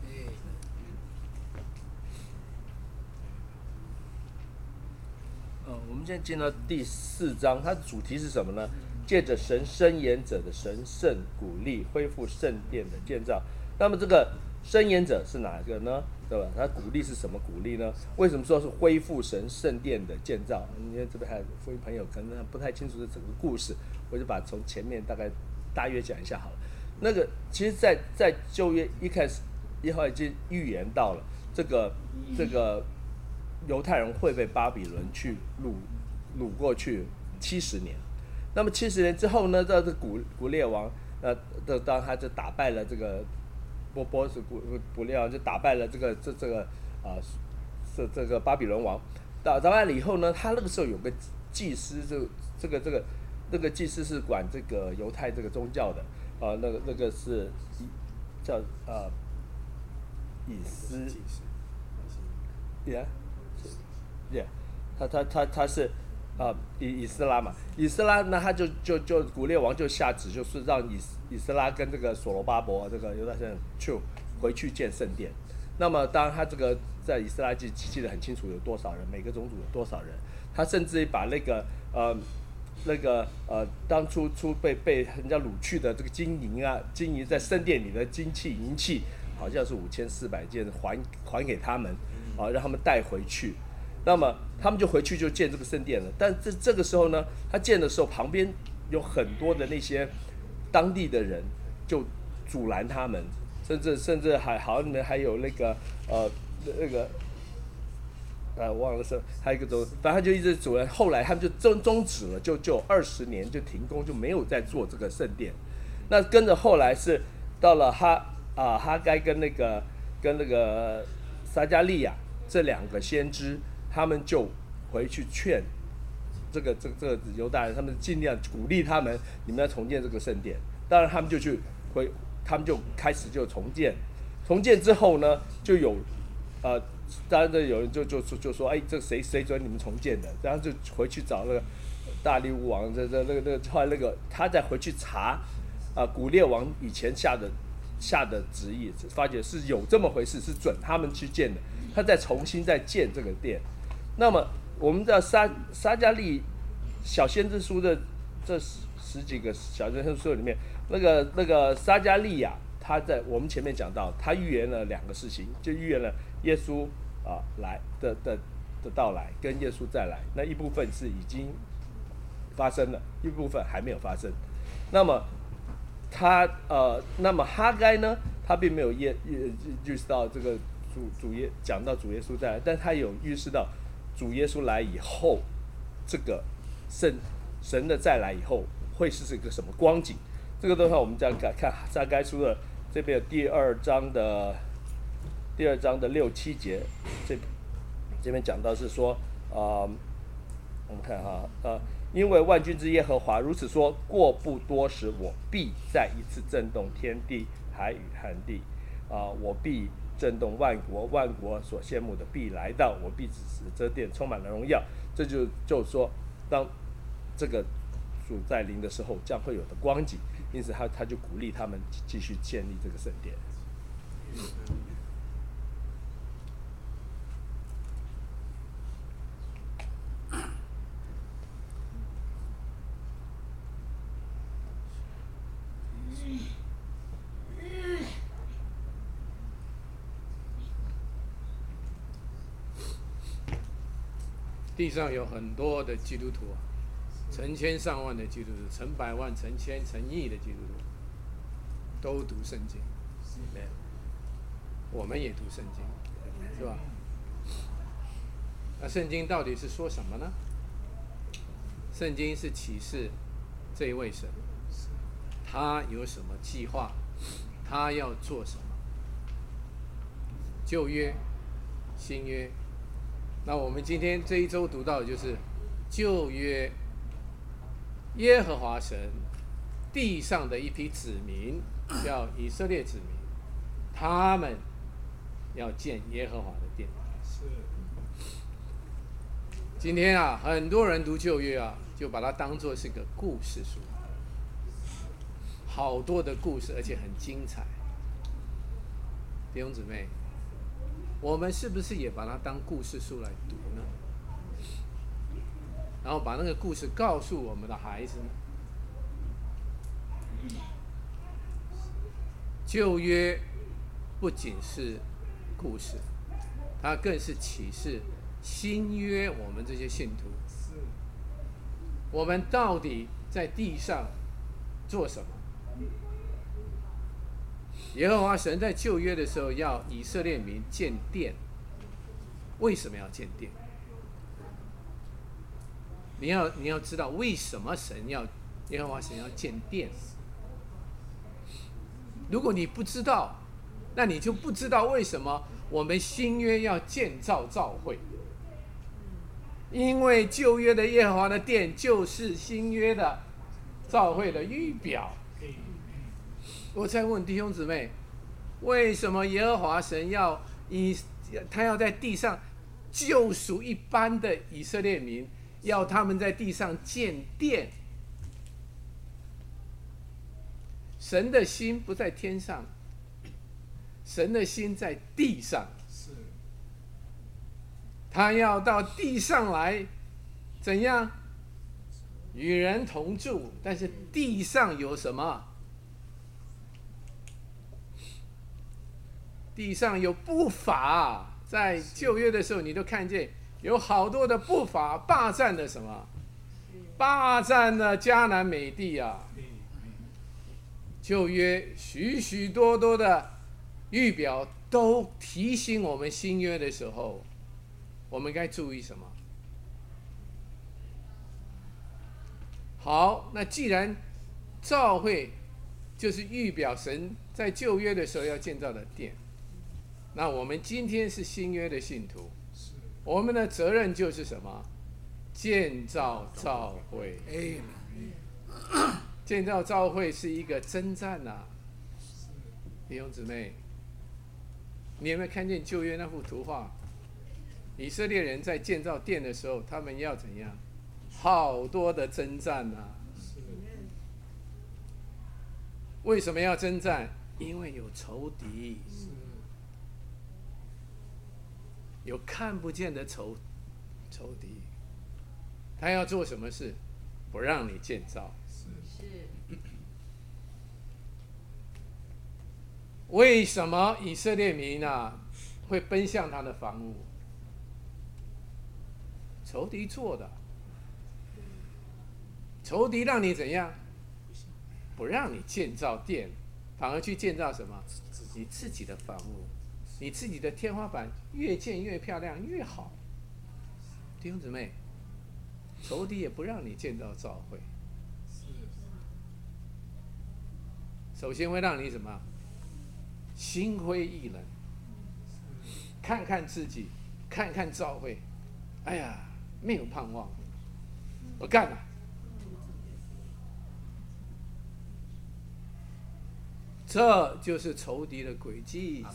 呃，我们现在进到第四章，它的主题是什么呢？借着神申言者的神圣鼓励，恢复圣殿的建造。那么这个申言者是哪个呢？对吧？他鼓励是什么鼓励呢？为什么说是恢复神圣殿的建造？因为这边还有福音朋友可能不太清楚这整个故事，我就把从前面大概大约讲一下好了。那个其实在，在在旧约一开始，耶和华已经预言到了这个这个犹太人会被巴比伦去掳掳过去七十年。那么七十年之后呢，这个古古列王，呃，当他就打败了这个。波波是古古列王就打败了这个这这个啊，这这个巴比伦王，打打败了以后呢，他那个时候有个祭司，这这个这个那个祭司是管这个犹太这个宗教的啊，那个那个是叫呃以斯，yeah yeah， 他他他他是啊以以斯拉嘛，以斯拉那他就就就古列王就下旨，就是让以以斯拉跟这个所罗巴伯这个犹太人去回去建圣殿。那么当然他这个在以斯拉记记得很清楚有多少人，每个种族有多少人，他甚至把那个呃那个呃当初出被被人家掳去的这个金银啊，金银在圣殿里的金器银器，好像是五千四百件还还给他们啊，让他们带回去。那么他们就回去就建这个圣殿了。但这这个时候呢，他建的时候旁边有很多的那些当地的人就阻拦他们，甚至甚至还好像里面还有那个呃那个呃忘了是还有一个种，反正就一直阻拦。后来他们就终终止了，就就二十年就停工，就没有再做这个圣殿。那跟着后来是到了哈啊哈该跟那个跟那个撒迦利亚这两个先知。他们就回去劝这个这个这个犹大人，他们尽量鼓励他们，你们要重建这个圣殿。当然，他们就去回，他们就开始就重建。重建之后呢，就有呃，当然有人就就就说，哎，这谁谁准你们重建的？然后就回去找那个大利乌王，这这那个那个后来那个他再回去查啊、呃，古列王以前下的下的旨意，发觉是有这么回事，是准他们去建的。他再重新再建这个殿。那么我们的撒撒迦利小先知书的这十十几个小先知书里面，那个那个撒迦利亚，他在我们前面讲到，他预言了两个事情，就预言了耶稣啊来的的的到来，跟耶稣再来。那一部分是已经发生了，一部分还没有发生。那么他呃，那么哈该呢，他并没有耶预预示到这个主主耶讲到主耶稣再来，但他有预示到。主耶稣来以后，这个圣神的再来以后会是一个什么光景？这个的话，我们再看撒该书的这边有第二章的第二章的六七节，这这边讲到是说，啊、呃，我们看哈，呃，因为万军之耶和华如此说：过不多时，我必再一次震动天地、海与旱地，啊、呃，我必。震动万国，万国所羡慕的必来到，我必使这殿充满了荣耀。这就就是说，当这个主在临的时候，将会有的光景。 因此他他就鼓励他们继续建立这个圣殿。 地上有很多的基督徒啊，成千上万的基督徒，成百万、成千、成亿的基督徒，都读圣经，我们也读圣经，是吧？那圣经到底是说什么呢？圣经是启示这一位神，他有什么计划，他要做什么？旧约、新约。那我们今天这一周读到的就是旧约，耶和华神地上的一批子民，叫以色列子民，他们要建耶和华的殿。是。今天啊，很多人读旧约啊，就把它当作是个故事书，好多的故事，而且很精彩。弟兄姊妹，我们是不是也把它当故事书来读呢？然后把那个故事告诉我们的孩子呢？旧约不仅是故事，它更是启示新约我们这些信徒，我们到底在地上做什么？耶和华神在旧约的时候要以色列民建殿，为什么要建殿？你要你要知道为什么神要耶和华神要建殿。如果你不知道，那你就不知道为什么我们新约要建造教会。因为旧约的耶和华的殿就是新约的教会的预表。我再问弟兄姊妹，为什么耶和华神要以他要在地上救赎一般的以色列民，要他们在地上建殿？神的心不在天上，神的心在地上。他要到地上来，怎样与人同住？但是地上有什么？地上有不法，在旧约的时候，你都看见有好多的不法霸占了什么？霸占了迦南美地啊！旧约许许多多的预表都提醒我们新约的时候，我们该注意什么？好，那既然教会就是预表神在旧约的时候要建造的殿，那我们今天是新约的信徒，我们的责任就是什么？建造教会。建造教会是一个征战啊！弟兄姊妹，你有没有看见旧约那幅图画？以色列人在建造殿的时候，他们要怎样？好多的征战啊！为什么要征战？因为有仇敌，有看不见的仇仇敌，他要做什么事？不让你建造。为什么以色列民啊会奔向他的房屋？仇敌做的，仇敌让你怎样？不让你建造殿，反而去建造什么？你自己的房屋，你自己的天花板越建越漂亮越好。弟兄姊妹，仇敌也不让你建造教会。首先会让你什么？心灰意冷，看看自己，看看教会，哎呀，没有盼望，我干了。这就是仇敌的诡计。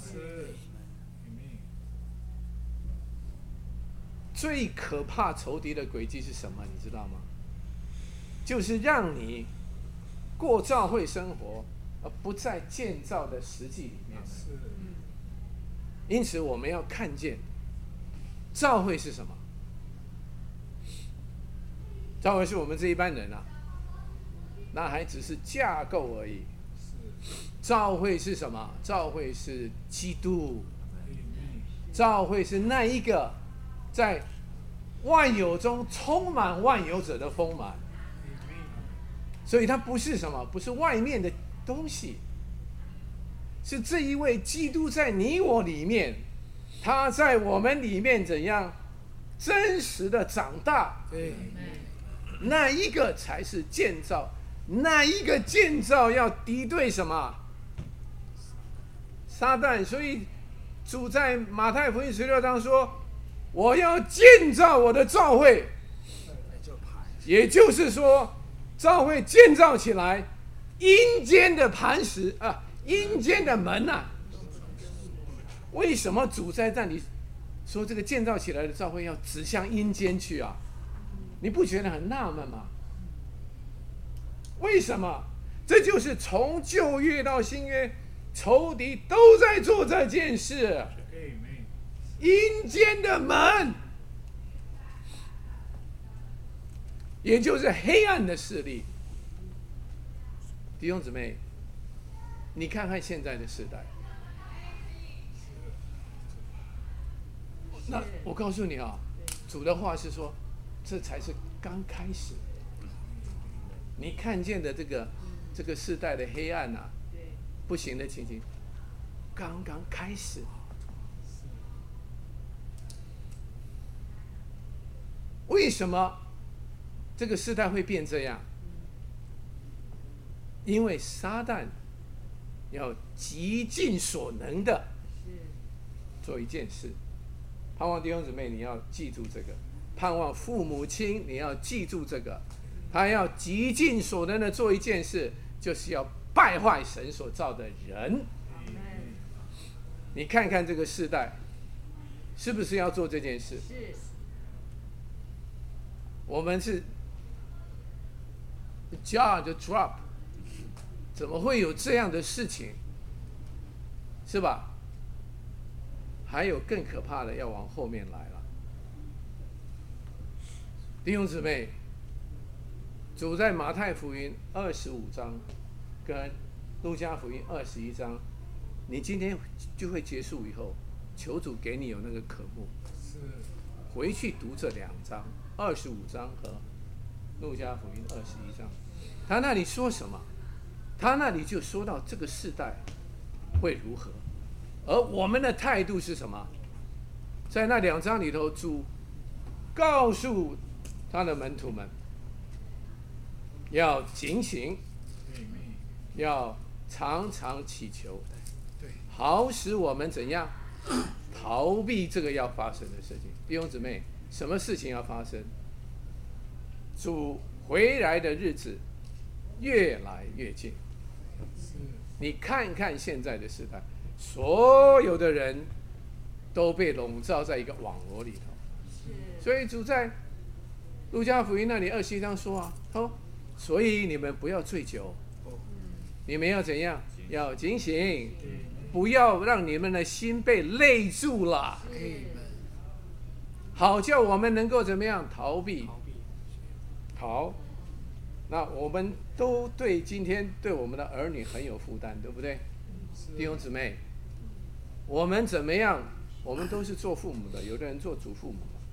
最可怕仇敌的诡计是什么？你知道吗？就是让你过教会生活，而不在建造的实际里面。因此，我们要看见教会是什么？教会是我们这一般人啊，那还只是架构而已。教会是什么？教会是基督。教会是那一个在万有中充满万有者的丰满。所以它不是什么，不是外面的东西，是这一位基督在你我里面，他在我们里面怎样真实的长大。对，那一个才是建造，那一个建造要敌对什么？撒旦。所以主在马太福音十六章说：“我要建造我的教会。”也就是说，教会建造起来，阴间的磐石啊，阴间的门呐、啊。为什么主在那里说这个建造起来的教会要指向阴间去啊？你不觉得很纳闷吗？为什么？这就是从旧约到新约，仇敌都在做这件事。阴间的门，也就是黑暗的势力。弟兄姊妹，你看看现在的时代，那我告诉你啊，主的话是说，这才是刚开始。你看见的这个这个世代的黑暗啊，不行的情形，刚刚开始。为什么这个世代会变这样？因为撒旦要极尽所能的做一件事。盼望弟兄姊妹你要记住这个，盼望父母亲你要记住这个，他要极尽所能的做一件事，就是要败坏神所造的人。你看看这个世代是不是要做这件事？我们是 jaw 就 drop， 怎么会有这样的事情？是吧？还有更可怕的要往后面来了。弟兄姊妹，主在马太福音二十五章跟路加福音二十一章，你今天就会结束以后，求主给你有那个渴慕，回去读这两章。二十五章和路加福音二十一章，他那里说什么？他那里就说到这个世代会如何，而我们的态度是什么？在那两章里头，主告诉他的门徒们要警醒，要常常祈求，好使我们怎样逃避这个要发生的事情。弟兄姊妹，什么事情要发生？主回来的日子越来越近。你看看现在的时代，所有的人都被笼罩在一个网络里头。所以主在路加福音那里二十一章说啊，哦，所以你们不要醉酒，你们要怎样？要警醒，不要让你们的心被累住了。好叫我们能够怎么样逃避？好，那我们都对今天对我们的儿女很有负担，对不对？弟兄姊妹，我们怎么样？我们都是做父母的，有的人做祖父母的。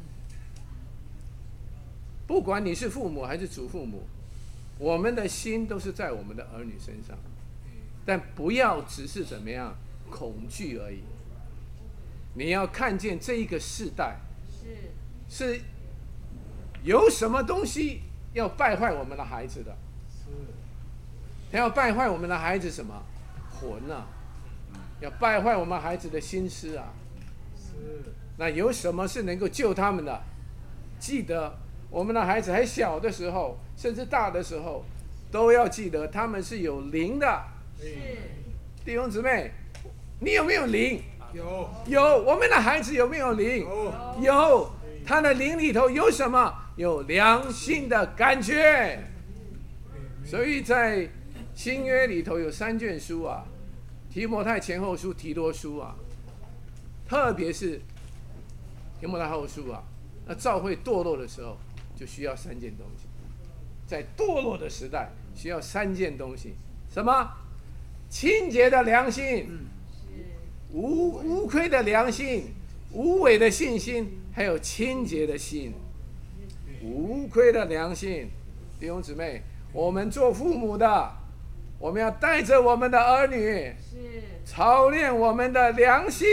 不管你是父母还是祖父母，我们的心都是在我们的儿女身上，但不要只是怎么样恐惧而已。你要看见这一个世代是有什么东西要败坏我们的孩子的。他要败坏我们的孩子什么？魂啊！要败坏我们孩子的心思啊！那有什么是能够救他们的？记得我们的孩子还小的时候，甚至大的时候，都要记得他们是有灵的。弟兄姊妹，你有没有灵？有。有。我们的孩子有没有灵？有。有。他的灵里头有什么？有良心的感觉。 所以在新约里头有三卷书啊，提摩太前后书、提多书啊，特别是提摩太后书啊，那教会堕落的时候就需要三件东西，在堕落的时代需要三件东西，什么？清洁的良心，无无愧的良心，无伪的信心，还有清洁的心。无愧的良心，弟兄姊妹，我们做父母的，我们要带着我们的儿女，操练我们的良心。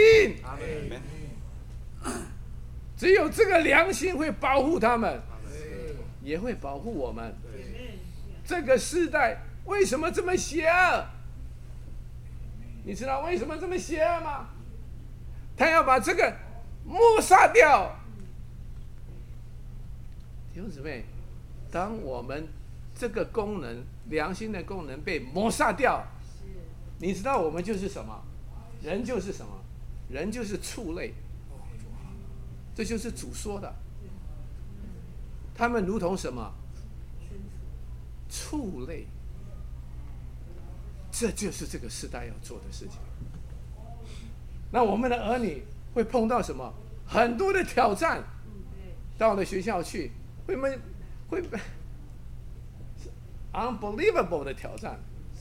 只有这个良心会保护他们，也会保护我们。这个时代为什么这么邪恶？你知道为什么这么邪恶吗？他要把这个抹杀掉。弟兄姊妹，当我们这个功能，良心的功能被抹杀掉，你知道我们就是什么？人就是什么？人就是畜类。这就是主说的。他们如同什么？畜类。这就是这个时代要做的事情。那我们的儿女会碰到什么？很多的挑战。到了学校去，会没会 unbelievable 的挑战。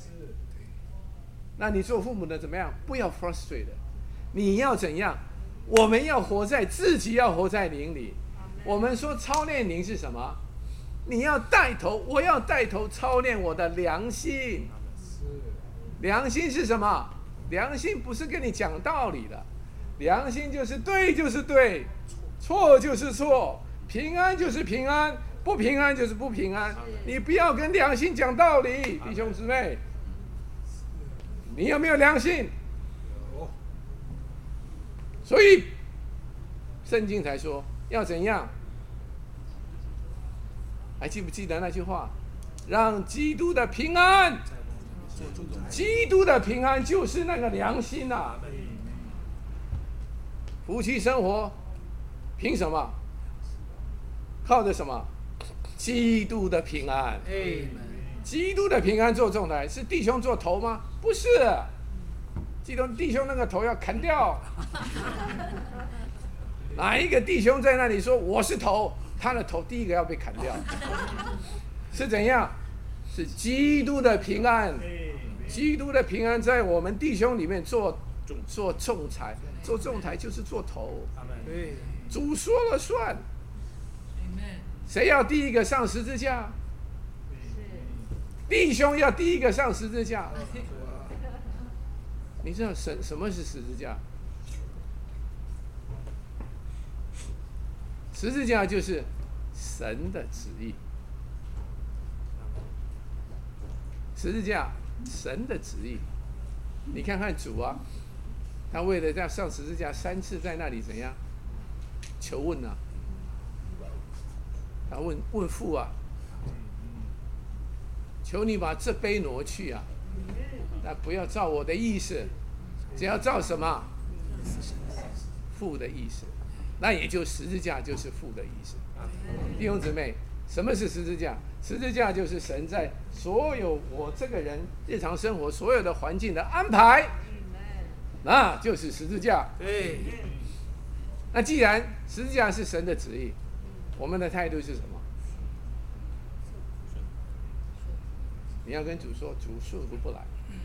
那你做父母的怎么样？不要 frustrated， 你要怎样？我们要活在自己，要活在灵里。我们说操练灵是什么？你要带头，我要带头操练我的良心。良心是什么？良心不是跟你讲道理的，良心就是对就是对，错就是错，平安就是平安，不平安就是不平安。你不要跟良心讲道理，弟兄姊妹。你有没有良心？所以圣经才说要怎样？还记不记得那句话？让基督的平安，基督的平安就是那个良心啊！夫妻生活凭什么？靠着什么？基督的平安。基督的平安做重台，是弟兄做头吗？不是，基督弟兄那个头要砍掉。哪一个弟兄在那里说我是头，他的头第一个要被砍掉？是怎样？是基督的平安，基督的平安在我们弟兄里面做做仲裁，做仲裁就是做头。主说了算。谁要第一个上十字架？弟兄要第一个上十字架。你知道什什么是十字架？十字架就是神的旨意。十字架，神的旨意。你看看主啊，他为了要上十字架，三次在那里怎样求问啊？他问问父啊，求你把这杯挪去啊，但不要照我的意思，只要照什么？父的意思。那也就十字架就是父的意思。弟兄姊妹，什么是十字架？十字架就是神在所有我这个人日常生活所有的环境的安排，那就是十字架。对。那既然十字架是神的旨意，我们的态度是什么？你要跟主说，主顺服不来，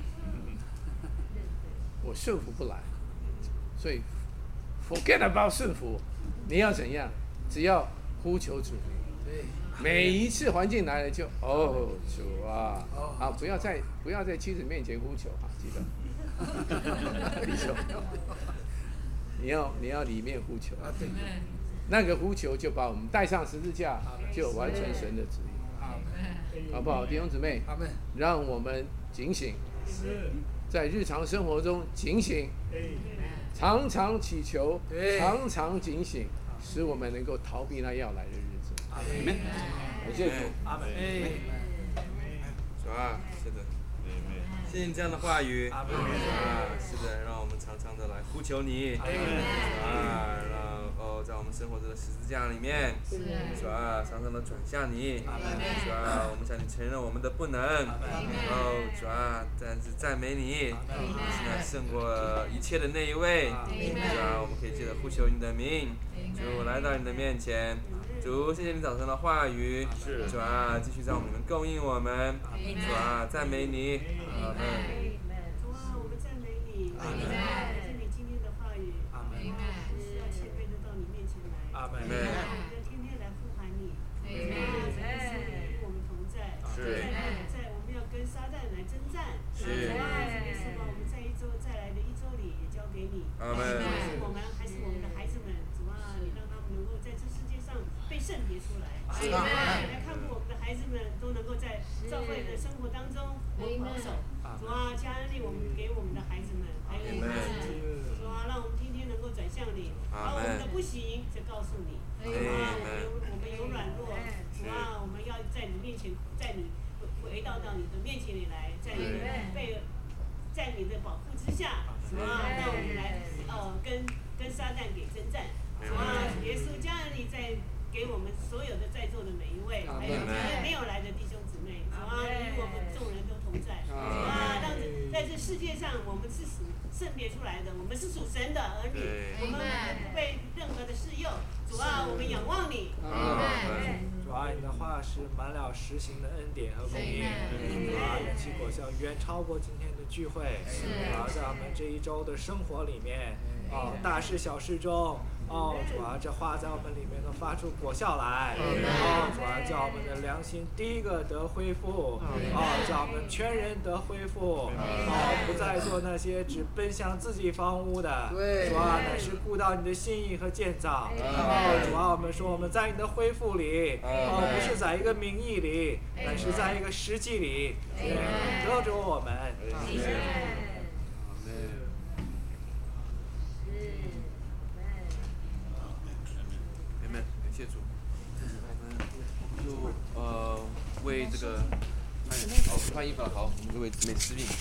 我顺服不来，所以 forget about 顺服，你要怎样？只要呼求主。每一次环境来了就哦主啊，啊不要在不要在妻子面前呼求啊，记得，弟兄，你要你要里面呼求，那个呼求就把我们带上十字架，就完成神的旨意，好不好，弟兄姊妹？让我们警醒，在日常生活中警醒，常常祈求，常常警醒，使我们能够逃避那要来的日子。阿门。感谢主。阿门。 主啊，是的，谢谢你这样的话语。啊，是的，让我们常常的来呼求你。啊，让哦后在我们生活中的十字架里面，主啊，常常的转向你，主啊，我们向你承认我们的不能，然后主啊，但是赞美你，你是那胜过一切的那一位，主啊，我们可以借着呼求你的名，主来到你的面前。主，谢谢你早晨的话语，主啊，继续在我们里面供应我们，主啊，赞美你，阿门。 主啊，我们赞美你，感谢你今天的话语，我们是要谦卑的到你面前来，我们要天天来呼喊你，主啊，主是与我们同在，在我们要跟撒旦来征战，主啊，这个是把我们在一周再来的一周里也交给你，不管是我们还是我们的孩子们，主啊，你让他们能够在这世界上被圣别出来，来看顾我们的孩子们都能够在教会的生活当中我们保守，主啊，加恩利我们给我们的孩子们，还有我们自己，主啊，让我们天天能够转向你，把我们的不行就告诉你，主啊，我们有我们有软弱，主啊，我们要在你面前，在你回到到你的面前里来，在你的被，在你的保护之下，主啊，让我们来呃跟跟撒旦给征战，主啊，耶稣加恩利在。给我们所有的在座的每一位，还有今天没有来的弟兄姊妹，主啊，你与我们众人都同在，主啊，让在这世界上我们是属圣别出来的，我们是属神的儿女，我们不被任何的试诱，主啊，我们仰望你。 主啊，你的话是满了实行的恩典和供应，主啊，愿其果效远超过今天的聚会，主啊，在我们这一周的生活里面，哦，大事小事中。哦，主啊，这话在我们里面都发出果效来。哦，主啊，叫我们的良心第一个得恢复。哦，叫我们全人得恢复。哦，不再做那些只奔向自己房屋的。主啊，乃是顾到你的心意和建造。哦，主啊，我们说我们在你的恢复里，哦，不是在一个名义里，乃是在一个实际里，得着我们。 谢主，我们就呃为这个好换衣服了，好，我们就为姊妹施病。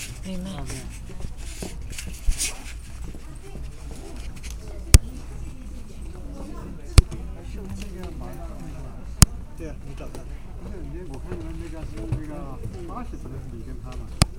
对啊，你找他。我看你们那个是那个八十可能是你跟他嘛。